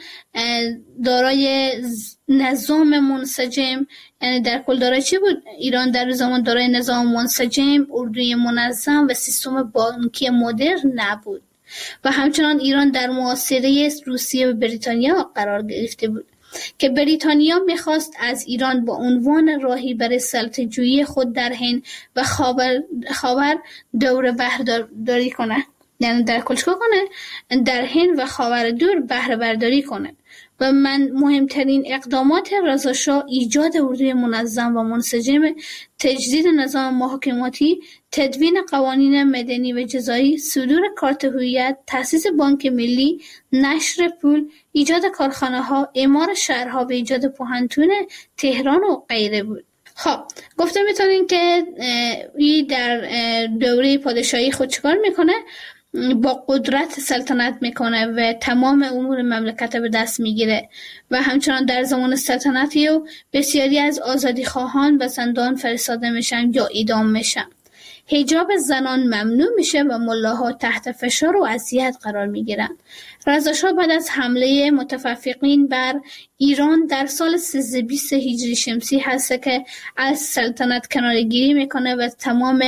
دارای نظام منسجم، یعنی در کل دارای چی بود؟ ایران در اون زمان دارای نظام منسجم، اردوی منظم و سیستم بانکی مدرن نبود و همچنان ایران در محاصره روسیه و بریتانیا قرار گرفته بود که بریتانیا میخواست از ایران با عنوان راهی برای سلطه‌جویی خود در هند و خاور دور بهره‌برداری کنه، یعنی در کل چیکار کنه؟ در هند و خاور دور بهره برداری کنه. و مهمترین اقدامات رضاشاه ایجاد اردوی منظم و منسجم، تجدید نظام محاکماتی، تدوین قوانین مدنی و جزایی، صدور کارت هویت، تأسیس بانک ملی، نشر پول، ایجاد کارخانه‌ها، اعمار شهرها و ایجاد پوهنتون تهران و غیره بود. خب گفته میتونین که این در دوره پادشاهی خود چیکار میکنه؟ با قدرت سلطنت میکنه و تمام امور مملکت به دست میگیره و همچنان در زمان سلطنتی و بسیاری از آزادی خواهان به زندان فرستاده میشن یا اعدام میشن. حجاب زنان ممنوع میشه و ملاها تحت فشار و اذیت قرار میگیرن. رضاشاه بعد از حمله متفقین بر ایران در سال 1320 هجری شمسی هست که از سلطنت کناره‌گیری میکنه و تمام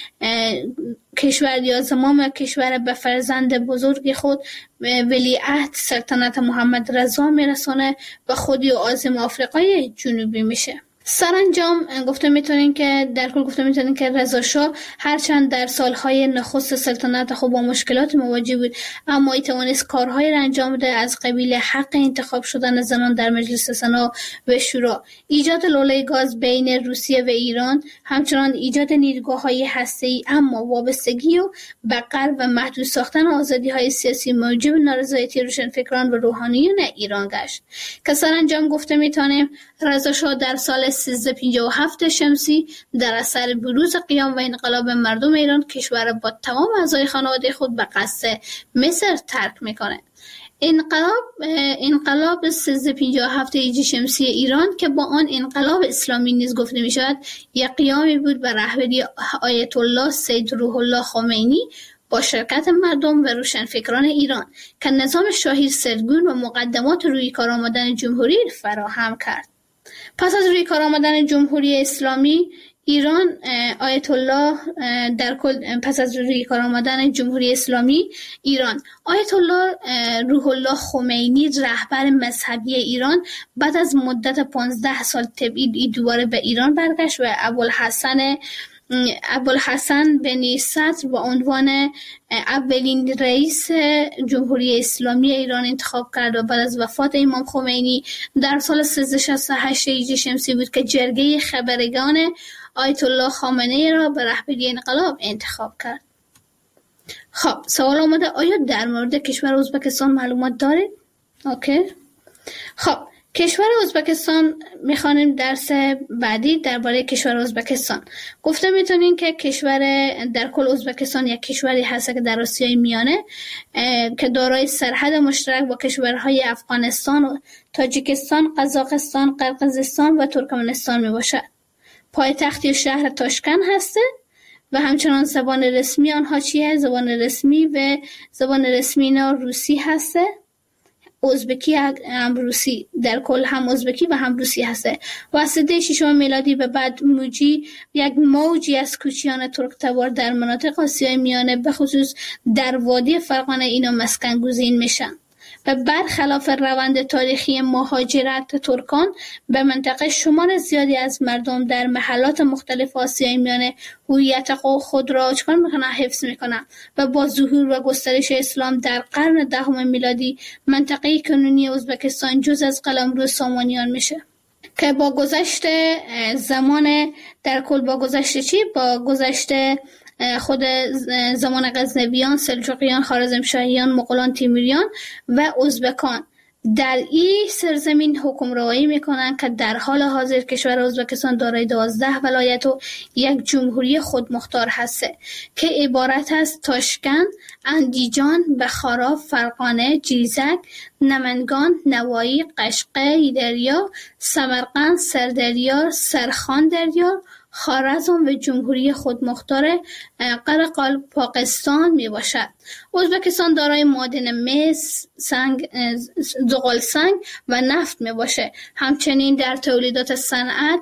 کشور یا زمام کشور به فرزند بزرگ خود ولیعهد سلطنت محمد رضا میرسونه و خودی و عازم آفریقای جنوبی میشه. سرانجام گفته میتونین که رضاشاه هرچند در سالهای نخست سلطنت خود با مشکلات مواجه بود، اما توانست کارهای را انجام بده، از قبیل حق انتخاب شدن زنان در مجلس سنا و شورا، ایجاد لوله گاز بین روسیه و ایران، همچنان ایجاد نیروگاه‌های هسته‌ای، اما وابستگی و به غرب و محدود ساختن آزادی‌های سیاسی موجب نارضایتی روشنفکران و روحانیون ایران گشت که سرانجام گفته میتونیم رضاشاه در سال 1357 شمسی در اثر بروز قیام و انقلاب مردم ایران کشور با تمام اعضای خانواده خود به قصد مصر ترک میکنه. انقلاب 1357 هجری شمسی ایران که با آن انقلاب اسلامی نیز گفته می شود، یک قیامی بود به رهبری آیت الله سید روح الله خمینی با شرکت مردم و روشنفکران ایران که نظام شاهی سرگون و مقدمات روی کار آمدن جمهوری فراهم کرد. پس از روی کار آمدن جمهوری اسلامی ایران، آیت الله روح الله خمینی رهبر مذهبی ایران بعد از مدت 15 سال تبعید دوباره به ایران برگشت و ابوالحسن بن صدر با عنوان اولین رئیس جمهوری اسلامی ایران انتخاب کرد و بعد از وفات امام خمینی در سال 1368 هجری شمسی بود که جرگه خبرگان آیت الله خامنه‌ای را به رهبری انقلاب انتخاب کرد. خب سوال آمده آیا در مورد کشور ازبکستان معلومات دارید؟ اوکی. خب کشور ازبکستان میخوانیم درس بعدی درباره کشور ازبکستان. گفته میتونین که در کل ازبکستان یک کشوری هست که در آسیای میانه که دارای سرحد مشترک با کشورهای افغانستان و تاجیکستان، قزاقستان، قرقیزستان و ترکمنستان میباشد. پایتخت شهر تاشکند هسته و همچنان زبان رسمی آنها چیه؟ زبان رسمی اینا روسی هسته، ازبکی هم روسی، در کل هم ازبکی و هم روسی هسته. و از سده 6 میلادی به بعد یک موجی از کوچیان ترک تبار در مناطق آسیای میانه به خصوص در وادی فرغانه اینا مسکن گزین میشن و برخلاف روند تاریخی مهاجرت ترکان به منطقه، شمار زیادی از مردم در محلات مختلف آسیای میانه هویت خود را حفظ میکنند و با ظهور و گسترش اسلام در قرن 10 میلادی منطقه کنونی ازبکستان جز از قلمرو سامانیان میشه که با گذشت زمان در کل با گذشت خود زمان غزنویان، سلجوقیان، خوارزمشاهیان، مغولان، تیموریان و ازبکان در این سرزمین حکمرانی میکنند که در حال حاضر کشور ازبکستان دارای 12 ولایت و یک جمهوری خودمختار هست که عبارت از تاشکند، اندیجان، بخارا، فرغانه، جیزک، نمنگان، نوایی، قشقه، دریا، سمرقند، سردریا، سرخان دریا، خوارزم و جمهوری خودمختار قرقال پاکستان می باشد. ازبکستان دارای معادن مس، سنگ، زغال سنگ و نفت می باشه. همچنین در تولیدات صنعت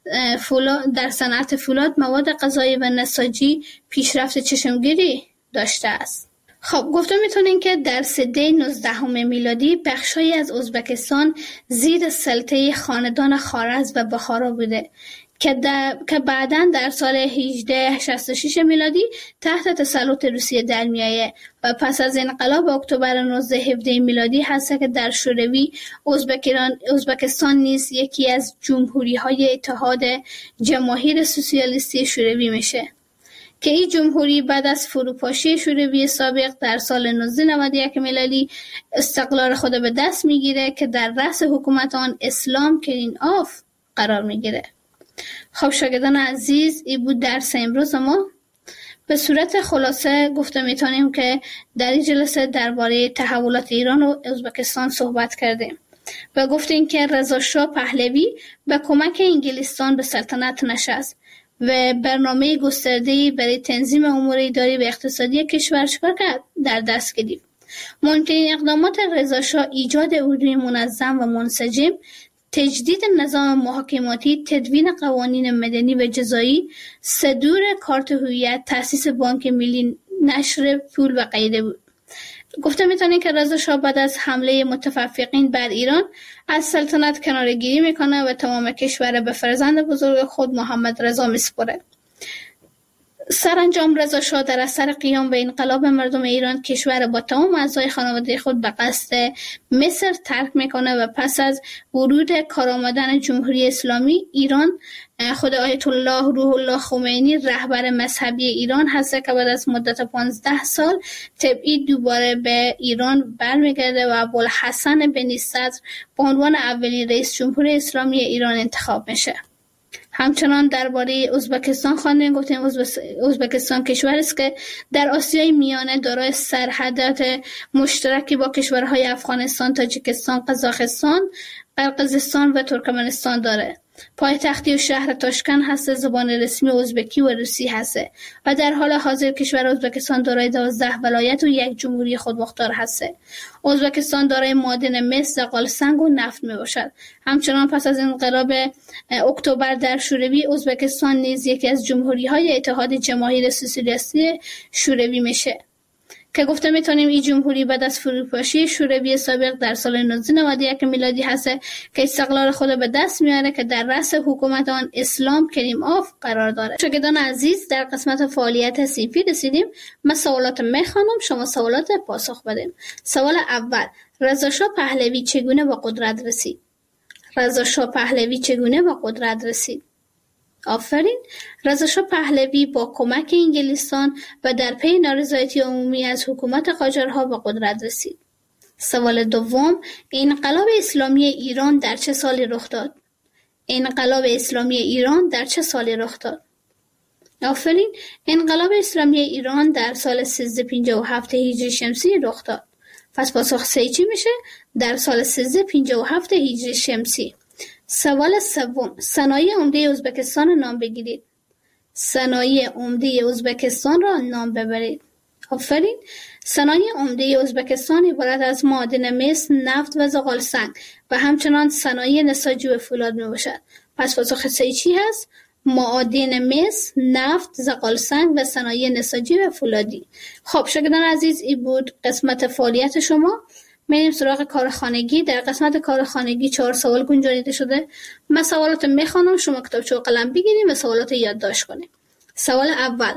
در صنعت فولاد، مواد غذایی و نساجی پیشرفت چشمگیری داشته است. خب گفته میتونین که در سده 19 میلادی بخشایی از ازبکستان زیر سلطه خاندان خوارزم و بخارا بوده که بعداً در سال 1866 میلادی تحت تسلط روسیه در میایه و پس از انقلاب اکتبر 1917 میلادی هست که در شوروی ازبکستان نیز یکی از جمهوری‌های اتحاد جماهیر سوسیالیستی شوروی میشه که این جمهوری بعد از فروپاشی شوروی سابق در سال 1991 میلادی استقلال خود به دست میگیره که در رأس حکومت آن اسلام کرینوف قرار میگیره. خب شاگردان عزیز، این بود درس امروز ما. به صورت خلاصه گفته میتونیم که در این جلسه درباره تحولات ایران و ازبکستان صحبت کردیم و گفتیم که رضا شاه پهلوی به کمک انگلستان به سلطنت نشست و برنامه گسترده‌ای برای تنظیم امور اداری و اقتصادی کشور چکار کرد؟ در دست گرفت. مهمترین اقدامات رضا شاه ایجاد اردوی منظم و منسجم، تجدید نظام محاکماتی، تدوین قوانین مدنی و جزایی، صدور کارت هویت، تأسیس بانک ملی، نشر پول و غیره بود. گفته میتونیم که رضا شاه بعد از حمله متفقین بر ایران از سلطنت کناره‌گیری میکنه و تمام کشور به فرزند بزرگ خود محمد رضا میسپره. سرانجام رضا شاه در اثر قیام به انقلاب مردم ایران کشور با تمام اعضای خانواده خود به قصد مصر ترک میکنه و پس از ورود کارآمدن جمهوری اسلامی ایران خود آیت الله روح الله خمینی رهبر مذهبی ایران هست که بعد از مدت 15 سال تبعید دوباره به ایران برمیگرده و ابوالحسن بنی صدر به عنوان اولین رئیس جمهور اسلامی ایران انتخاب میشه. همچنان درباره ازبکستان خواندیم. گفتیم ازبکستان کشوری است که در آسیای میانه دارای سرحدات مشترکی با کشورهای افغانستان، تاجیکستان، قزاقستان، قرقیزستان و ترکمنستان داره. پایتختی و شهر تاشکند هست، زبان رسمی ازبکی و روسی هست و در حال حاضر کشور ازبکستان دارای 12 ولایت و یک جمهوری خودمختار هست. ازبکستان دارای معادن مس، زغال سنگ و نفت می باشد. همچنان پس از انقلاب اکتبر در شوروی ازبکستان نیز یکی از جمهوری‌های اتحاد جماهیر سوسیالیستی شوروی میشه که گفته میتونیم این جمهوری بعد از فروپاشی شوروی سابق در سال 1991 میلادی هست که استقلال خود به دست میاره که در رأس حکومت آن اسلام کریموف قرار داره. شاگردان عزیز، در قسمت فعالیت صنفی رسیدیم. من سوالات میخوانم، شما سوالات پاسخ بدیم. سوال اول: رضا شاه پهلوی چگونه به قدرت رسید؟ رضا شاه پهلوی چگونه به قدرت رسید؟ آفرین. رضا شاه پهلوی با کمک انگلستان و در پی نارضایتی عمومی از حکومت قاجارها به قدرت رسید. سوال دوم: انقلاب اسلامی ایران در چه سالی رخ داد؟ انقلاب اسلامی ایران در چه سالی رخ داد؟ آفرین. انقلاب اسلامی ایران در سال 1357 هجری شمسی رخ داد. پس پاسخ سه چی میشه؟ در سال 1357 هجری شمسی. سوال سوم: صنایع عمده ازبکستان نام بگیرید. صنایع عمده ازبکستان را نام ببرید. آفرین. صنایع عمده ازبکستان عبارت از معادن مس، نفت و زغال سنگ و همچنان صنایع نساجی و فولاد می باشد. پس پاسخ سه چی هست؟ معادن مس، نفت، زغال سنگ و صنایع نساجی و فولادی. خب شاگردان عزیز، این بود قسمت فعالیت شما. میریم سراغ کار خانگی. در قسمت کار خانگی 4 سوال گنجانیده شده. من سوالات میخوانم، شما کتابچه و قلم بگیرید و سوالات یادداشت کنید. سوال اول: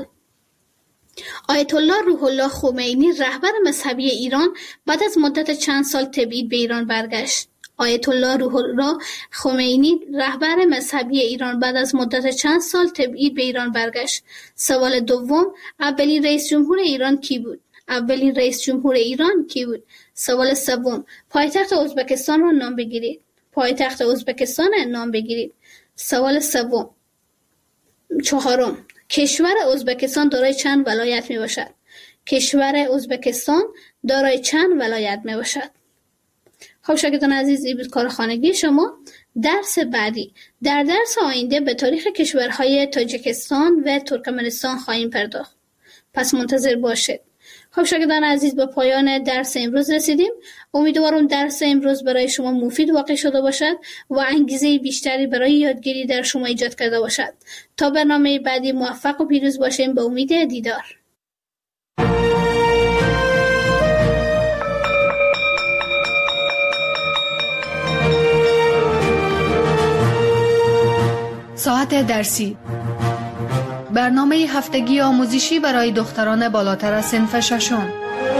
آیت الله روح الله خمینی رهبر مذهبی ایران بعد از مدت چند سال تبعید به ایران برگشت؟ آیت الله روح الله خمینی رهبر مذهبی ایران بعد از مدت چند سال تبعید به ایران برگشت. سوال دوم: اولین رئیس جمهور ایران کی بود؟ اولین رئیس جمهور ایران کی بود؟ سوال سوم، پایتخت ازبکستان را نام بگیرید. پایتخت ازبکستان نام بگیرید. سوال سوم. چهارم، کشور ازبکستان دارای چند ولایت می باشد؟ کشور ازبکستان دارای چند ولایت می باشد؟ خب شاگردان عزیز، این بود کار خانگی شما. درس بعدی، در درس آینده به تاریخ کشورهای تاجیکستان و ترکمنستان خواهیم پرداخت. پس منتظر باشید. خب شاگردان عزیز، به پایان درس امروز رسیدیم. امیدوارم درس امروز برای شما مفید واقع شده باشد و انگیزه بیشتری برای یادگیری در شما ایجاد کرده باشد. تا برنامه بعدی موفق و پیروز باشیم. به امید دیدار. ساعت درسی، برنامه هفتگی آموزشی برای دختران بالاتر از صنف ششم.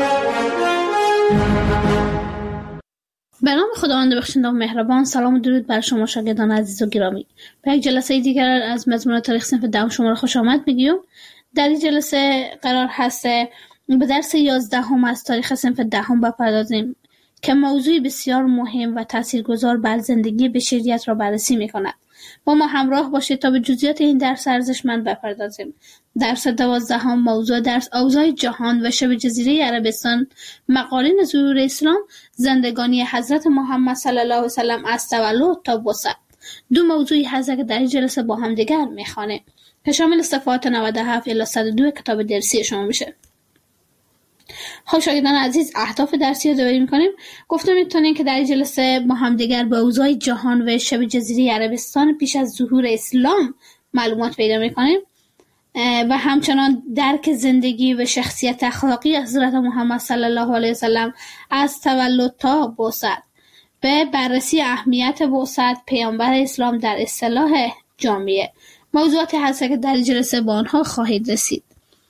به نام خداوند بخشنده و مهربان. سلام و درود بر شما شاگردان عزیز و گرامی. به یک جلسه دیگر از مضمون تاریخ صنف دهم شما را خوش آمد میگیم. در این جلسه قرار هست به درس 11 از تاریخ صنف دهم بپردازیم که موضوع بسیار مهم و تاثیرگذار بر زندگی بشریت را بررسی میکند. با ما همراه باشید تا به جزئیات این درس ارزشمند بپردازیم. درس 12 موضوع درس اوضاع جهان و شبه جزیره عربستان، مقارن ظهور اسلام، زندگانی حضرت محمد صلی الله علیه و سلم از تولد تا بعثت. دو موضوعی هست که در این جلسه با هم دیگر میخوانیم که شامل صفحات 97 الی 102 کتاب درسی شما میشه. خب شاگردان عزیز، اهداف درسی رو یادآوری می‌کنیم. گفتم میتونین که در این جلسه با هم دیگر به اوضاع جهان و شبه جزیره عربستان پیش از ظهور اسلام معلومات پیدا می‌کنیم و همچنان درک زندگی و شخصیت اخلاقی حضرت محمد صلی الله علیه و سلم از تولد تا بعثت، به بررسی اهمیت بعثت پیامبر اسلام در اصطلاح جامعه. موضوعاتی هست که در این جلسه با آنها خواهید رسید.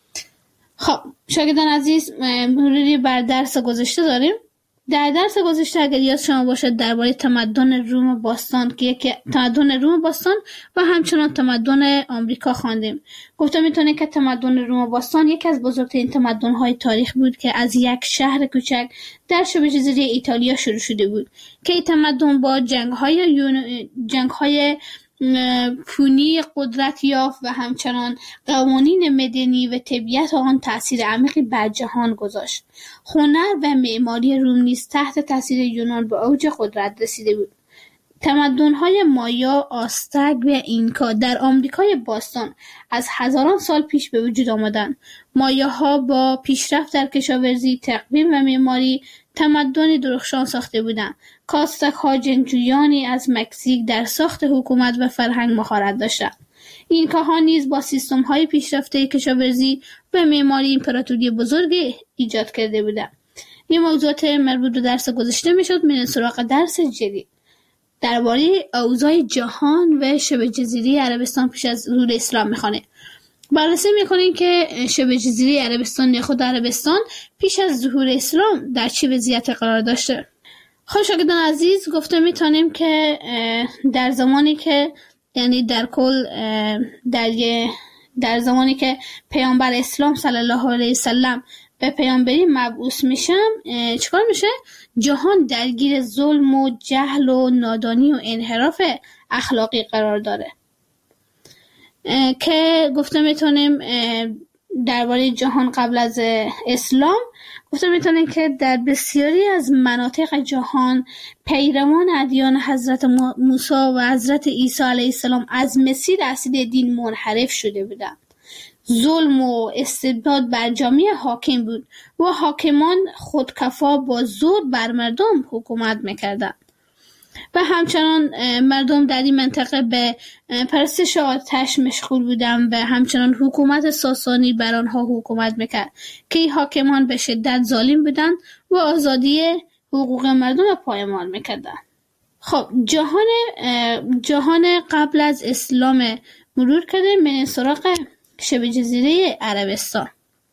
خب شاگردان عزیز، مروری بر درس گذشته داریم. در درس گذشته اگر یاد شما باشد درباره تمدن روم باستان که یکی تمدن روم باستان و همچنان تمدن آمریکا خواندیم. گفتم میتونه که تمدن روم باستان یکی از بزرگترین تمدن‌های تاریخ بود که از یک شهر کوچک در شبه جزیره ایتالیا شروع شده بود که این تمدن با جنگ‌های پونی قدرت یافت و همچنان قوانین مدنی و طبیعت آن تأثیر عمیقی بر جهان گذاشت. هنر و معماری روم نیز تحت تأثیر یونان به اوج قدرت رسیده بود. تمدن‌های مایا، آستک و اینکا در آمریکای باستان از هزاران سال پیش به وجود آمدند. مایاها با پیشرفت در کشاورزی، تقویم و معماری تمدنی درخشان ساخته بودند. آزتک‌ها جنگجویانی از مکزیک در ساخت حکومت و فرهنگ مهارت داشتند. اینکاها نیز با سیستم‌های پیشرفته کشاورزی و معماری امپراتوری بزرگی ایجاد کرده بودند. این موضوعات مربوط به درس گذشته میشد. میریم سراغ درس جدید درباره اوضاع جهان و شبه جزیره عربستان پیش از ظهور اسلام میخوانه. بررسی میکنیم که شبه جزیره عربستان یا خود عربستان پیش از ظهور اسلام در چه وضعیتی قرار داشته. خب شاگردان عزیز، گفته میتونیم که در زمانی که یعنی در کل در زمانی که پیامبر اسلام صلی الله علیه وسلم به پیامبری مبعوث میشم چیکار میشه؟ جهان درگیر ظلم و جهل و نادانی و انحراف اخلاقی قرار داره که گفته میتونیم درباره جهان قبل از اسلام گفته میتونیم که در بسیاری از مناطق جهان پیروان ادیان حضرت موسی و حضرت عیسی علیه السلام از مسیر اصلی دین منحرف شده بودند. ظلم و استبداد بر جامعه حاکم بود و حاکمان خودکفا با زور بر مردم حکومت میکردند و همچنان مردم در این منطقه به پرستش آتش مشغول بودند و همچنان حکومت ساسانی بر آنها حکومت میکرد که این حاکمان به شدت ظالم بودند و آزادی حقوق مردم پایمال میکردند. خب جهان قبل از اسلام مرور کرده. من سراغ شبه جزیره عربستان.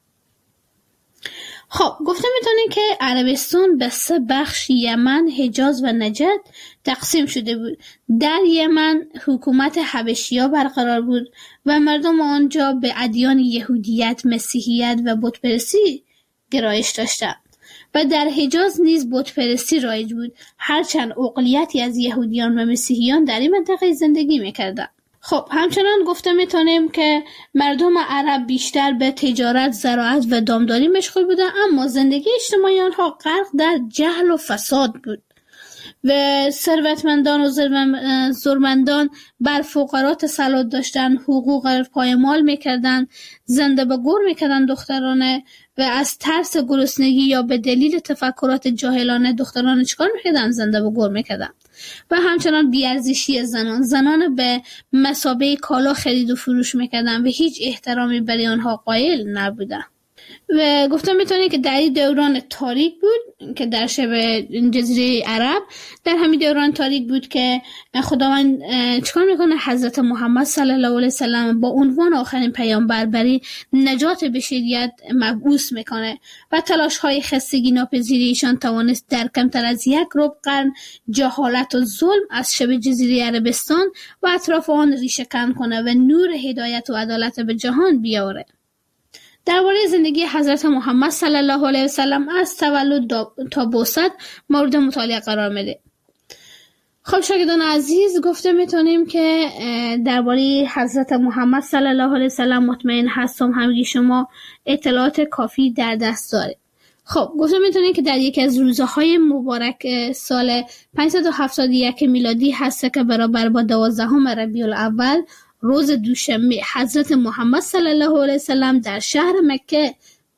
خب گفته میتونیم که عربستان به 3 بخش یمن، حجاز و نجد تقسیم شده بود. در یمن حکومت حبشی‌ها برقرار بود و مردم آنجا به ادیان یهودیت، مسیحیت و بتپرستی گرایش داشتند و در حجاز نیز بت‌پرستی رایج بود، هرچند اقلیتی از یهودیان و مسیحیان در این منطقه زندگی می‌کردند. خب همچنان گفته میتونیم که مردم عرب بیشتر به تجارت، زراعت و دامداری مشغول بودند، اما زندگی اجتماعی آنها غرق در جهل و فساد بود و ثروتمندان و زورمندان بر فقرا تسلط داشتند، حقوق پایمال میکردند، زنده به گور میکردند دخترانه و از ترس گرسنگی یا به دلیل تفکرات جاهلانه دختران چیکار میکردند؟ زنده به گور میکردند. و همچنان بیارزشی زنان به مثابه کالا خرید و فروش میکردند و هیچ احترامی برای آنها قائل نبودند. و گفتم میتونید که در این دوران تاریک بود که در شبه جزیره عرب، در همین دوران تاریک بود که خداوند چیکار میکنه؟ حضرت محمد صلی الله علیه وسلم با عنوان آخرین پیامبر برای نجات بشریت مبعوث میکنه و تلاش های خستگی ناپذیری ایشان توانست در کمتر از 1 ربع قرن جهالت و ظلم از شبه جزیره عربستان و اطراف آن ریشه کن کنه و نور هدایت و عدالت به جهان بیاره. درباره زندگی حضرت محمد صلی الله علیه وسلم از تولد تا بعثت مورد مطالعه قرار میده. خب شاگردان عزیز، گفته میتونیم که درباره حضرت محمد صلی الله علیه وسلم مطمئن هستم همگی شما اطلاعات کافی در دست دارید. خب گفته میتونیم که در یکی از روزهای مبارک سال 571 میلادی هست که برابر با 12 ربیع الاول روز دوشنبه حضرت محمد صلی الله علیه وسلم در شهر مکه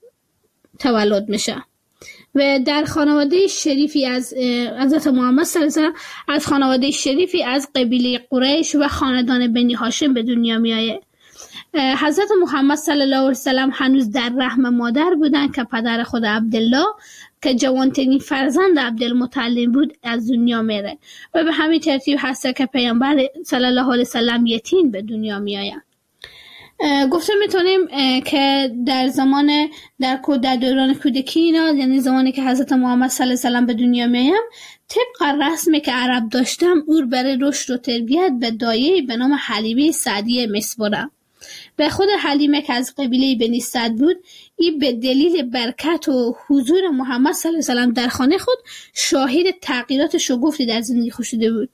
تولد میشه و در خانواده شریفی از حضرت محمد صلی الله علیه وسلم از خانواده شریفی از قبیله قریش و خاندان بنی هاشم به دنیا میآید. حضرت محمد صلی الله علیه وسلم هنوز در رحم مادر بودند که پدر خود عبدالله که جوانترین فرزند عبدالمطلب بود از دنیا میره و به همین ترتیب هست که پیامبر صلی الله علیه وسلم یتیم به دنیا میآید. گفته میتونیم که در دوران کودکی اینا، یعنی زمانی که حضرت محمد صلی الله علیه وسلم به دنیا میآید، طبق رسمی که عرب داشتم او برای رشد و تربیت به دایه‌ای به نام حلیمه سعدیه میسپرد. به خود حلیمه که از قبیله بنی سعد بود، این به دلیل برکت و حضور محمد صلی الله علیه وسلم در خانه خود شاهد تغییرات شگفتی در زندگی خود شده بود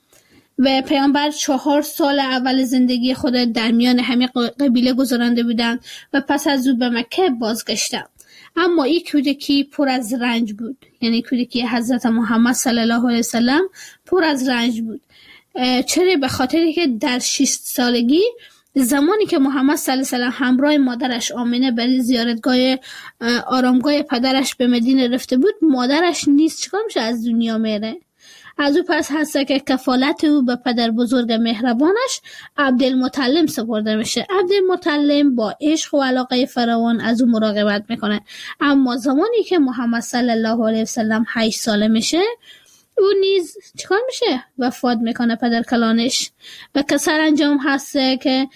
و پیامبر 4 سال اول زندگی خود در میان همه قبیله گذرانده بودند و پس از او به مکه بازگشتند. اما این کودکی پر از رنج بود، یعنی کودکی حضرت محمد صلی الله علیه وسلم پر از رنج بود. چرا؟ به خاطری که در 6 سالگی زمانی که محمد صلی الله علیه وسلم همراه مادرش آمنه برای زیارتگاه آرامگاه پدرش به مدینه رفته بود، مادرش نیز چیکار میشه؟ از دنیا میره. از او پس هست که کفالت او به پدر بزرگ مهربانش عبدالمطلب سپرده میشه. عبدالمطلب با عشق و علاقه فراوان از او مراقبت میکنه. اما زمانی که محمد صلی الله علیه وسلم 8 ساله میشه، او نیز چیکار میشه؟ وفات میکنه پدر کلانش و که سرانجام هست که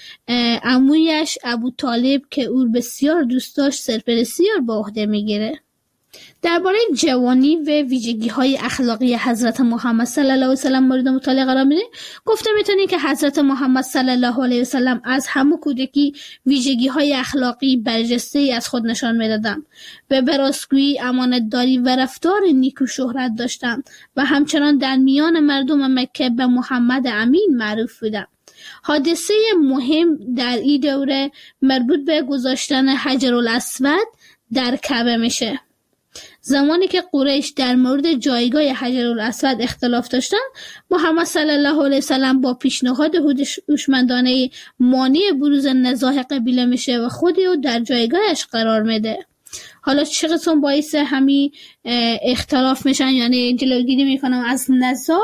عمویش ابو طالب که او بسیار دوست داشت سرپرستی را به عهده میگیره. درباره جوانی و ویژگی‌های اخلاقی حضرت محمد صلی الله علیه وسلم مورد مطالعه قرار میده. گفته میتونی که حضرت محمد صلی الله علیه وسلم از همه کودکی ویژگی‌های اخلاقی برجسته‌ای از خود نشان میدادند و به راستگویی، امانتداری و رفتار نیک و شهرت داشتند و همچنان در میان مردم مکه به محمد امین معروف بودند. حادثه مهم در این دوره مربوط به گذاشتن حجرالاسود در کعبه میشه. زمانی که قریش در مورد جایگاه حجرالاسود اختلاف داشتند، محمد صلی الله علیه وسلم با پیشنهاد هوشمندانه مانع بروز نزاع قبیله میشه و خودی رو در جایگاهش قرار میده. حالا چه قسم باعث همین اختلاف میشن، یعنی جلوگیری میکنم از نزاع،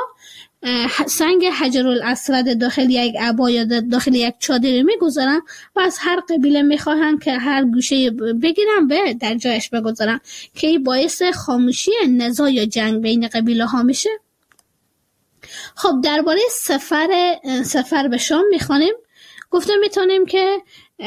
سنگ حجرالاسود داخل یک عبا یا داخل یک چادر میگذارن و از هر قبیله میخواهن که هر گوشه بگیرن و در جایش بگذارن که این باعث خاموشی نزاع یا جنگ بین قبیله ها میشه. خب درباره سفر به شام میخوانیم. گفتم میتونیم که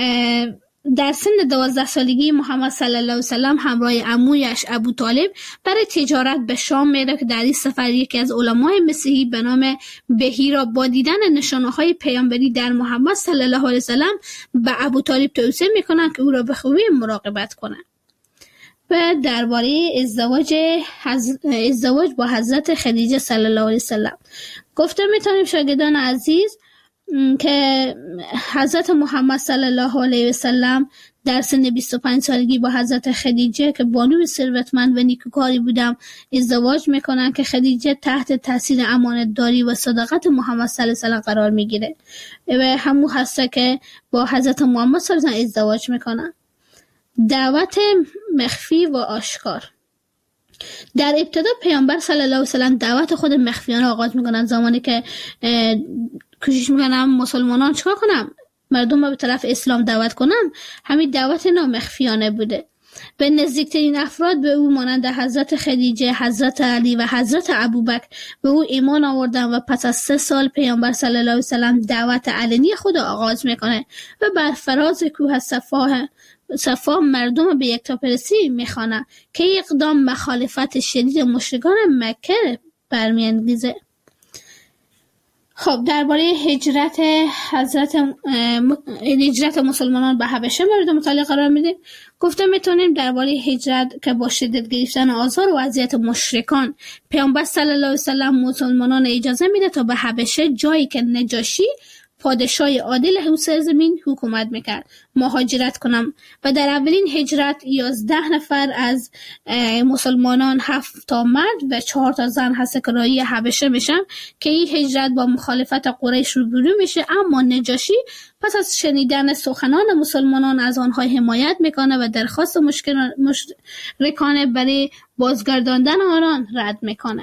در سن 12 سالگی محمد صلی الله علیه وسلم همراه عمویش ابو طالب برای تجارت به شام میره که در این سفر یکی از علمای مسیحی به نام بهیرا با دیدن نشانه‌های پیامبری در محمد صلی الله علیه وسلم به ابو طالب توصیه میکنن که او را به خوبی مراقبت کنه. و درباره ازدواج با حضرت خدیجه صلی الله علیه وسلم گفته میتونیم شاگردان عزیز که حضرت محمد صلی الله علیه وسلم در سن 25 سالگی با حضرت خدیجه که بانوی ثروتمند و نیکوکاری بودم ازدواج میکنن که خدیجه تحت تاثیر امانتداری و صداقت محمد صلی الله علیه وسلم قرار میگیره و همون هسته که با حضرت محمد صلی الله علیه وسلم ازدواج میکنن. دعوت مخفی و آشکار. در ابتدا پیامبر صلی الله علیه وسلم دعوت خود مخفیانه آغاز میکنن. زمانی که کوشش میکنن مسلمانان چیکار کنن؟ مردم رو به طرف اسلام دعوت کنن. همین دعوت مخفیانه بوده. به نزدیکترین افراد به او مانند حضرت خدیجه، حضرت علی و حضرت ابوبکر به او ایمان آوردن و پس از 3 سال پیامبر صلی الله علیه وسلم دعوت علنی خود آغاز میکنه و بر فراز کوه صفا مردم به یکتاپرستی میخوانه که اقدام مخالفت شدید مشرکان مکه برمیانگیزه. خب درباره هجرت مسلمانان به حبشه مورد مطالعه قرار میدیم. گفته میتونیم درباره هجرت که با شدت گرفتن آزار و اذیت مشرکان پیامبر صلی الله علیه وسلم مسلمانان اجازه میده تا به حبشه، جایی که نجاشی پادشاه عادل اون سرزمین حکومت میکرد، مهاجرت کنم و در اولین هجرت 11 نفر از مسلمانان 7 تا مرد و 4 تا زن هست که راهی حبشه میشن که این هجرت با مخالفت قریش روبرو میشه، اما نجاشی پس از شنیدن سخنان مسلمانان از آنها حمایت میکنه و درخواست مشرکان برای بازگرداندن آنان رد میکنه.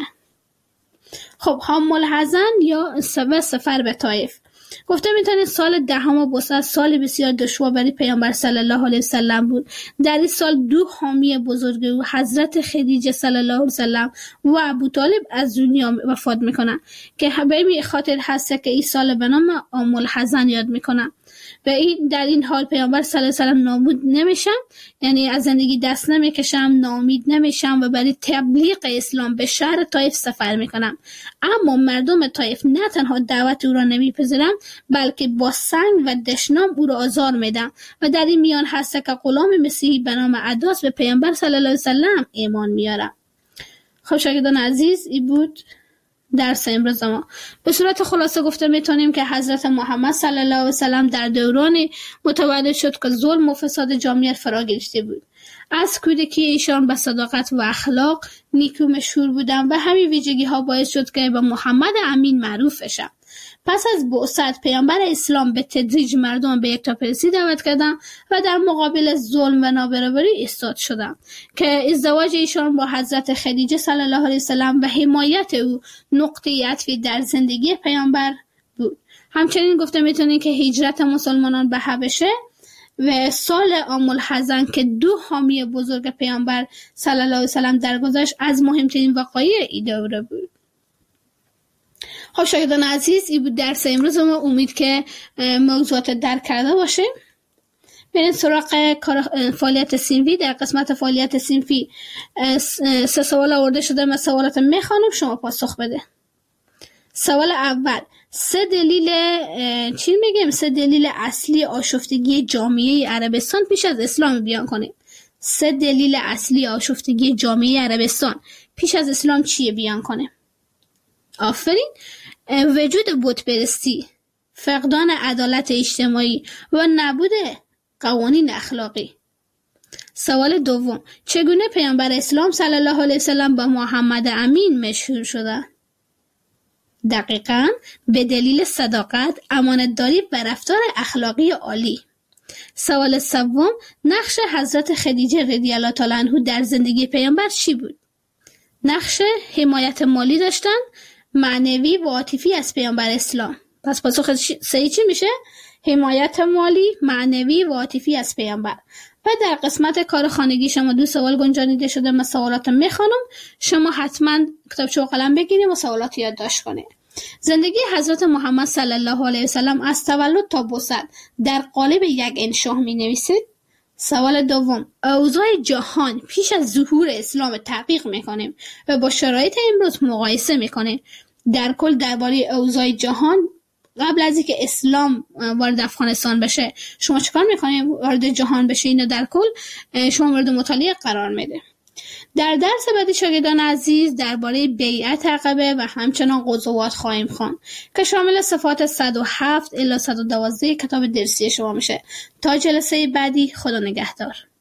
خب حم الحزن یا سفر به طائف. گفته میتونید سال 10 بوسعت سال بسیار دشوار برای پیامبر صلی الله علیه وسلم بود. در این سال 2 حامی بزرگ او حضرت خدیجه صلی الله علیه وسلم و ابو طالب از دنیا وفات میکنن که به این خاطر هست که این سال به نام عام الحزن یاد میکنن. و در این حال پیامبر صلی الله علیه وسلم نابود نمیشن، یعنی از زندگی دست نمیکشم، ناامید نمیشم و برای تبلیغ اسلام به شهر طائف سفر میکنم. اما مردم طائف نه تنها دعوت او را نمیپذیرن بلکه با سنگ و دشنام او را آزار میدن و در این میان هست که غلام مسیحی به نام عداس به پیامبر صلی الله علیه وسلم ایمان میاره. خب شاگردان عزیز، این بود درس امروز ما. به صورت خلاصه گفته میتونیم که حضرت محمد صلی الله علیه وسلم در دورانی متولد شد که ظلم و فساد جامعیت فرا گرفته بود. از کودکی ایشان به صداقت و اخلاق نیکو مشهور بودند و همین ویژگی ها باعث شد که به محمد امین معروف بشن. پس از بعثت پیامبر اسلام به تدریج مردم به یکتاپرستی دعوت کردند و در مقابل ظلم و نابرابری ایستاد شدند که ازدواج ایشان با حضرت خدیجه صلی الله علیه وسلم و حمایت او نقطه عطفی در زندگی پیامبر بود. همچنین گفته میتونید که هجرت مسلمانان به حبشه و سال عام الحزن که 2 حامی بزرگ پیامبر صلی الله علیه وسلم درگذشت از مهمترین وقایع این دوره بود. خب شاگردان عزیز، این بود درس امروز ما. امید که موضوعات درک کرده باشیم. بریم سراغ فعالیت صنفی. در قسمت فعالیت صنفی 3 سوال آورده شده. من سوالات میخوانم، شما پاسخ بده. سوال اول، 3 دلیل اصلی آشفتگی جامعه عربستان پیش از اسلام بیان کنید. 3 دلیل اصلی آشفتگی جامعه عربستان پیش از اسلام چیه بیان کنه؟ آفرین. وجود بتپرستی، فقدان عدالت اجتماعی و نبود قوانین اخلاقی. سوال دوم، چگونه پیامبر اسلام صلی الله علیه وسلم با محمد امین مشهور شده؟ دقیقاً به دلیل صداقت، امانتداری و رفتار اخلاقی عالی. سوال سوم، نقش حضرت خدیجه رضی الله تعالی عنها در زندگی پیامبر چی بود؟ نقش حمایت مالی داشتن، معنوی و عاطفی از پیامبر اسلام. پس پاسخ صحیح چی میشه؟ حمایت مالی، معنوی و عاطفی از پیامبر. و در قسمت کار خانگی شما 2 سوال گنجانیده شده. من سوالات میخوانم، شما حتما کتابچه و قلم بگیرید و سوالات یادداشت کنید. زندگی حضرت محمد صلی الله علیه وسلم از تولد تا بعثت در قالب یک انشاء مینویسید. سوال دوم، اوضاع جهان پیش از ظهور اسلام تحقیق میکنیم و با شرایط امروز مقایسه میکنیم. در کل درباره اوضاع جهان قبل از اینکه اسلام وارد افغانستان بشه شما چیکار میکنید؟ وارد جهان بشه. اینو در کل شما مورد مطالعه قرار میده. در درس بعدی شاگردان عزیز درباره بیعت عقبه و همچنان غزوات خواهیم خواند که شامل صفحات 107 الی 112 کتاب درسی شما میشه. تا جلسه بعدی، خدا نگهدار.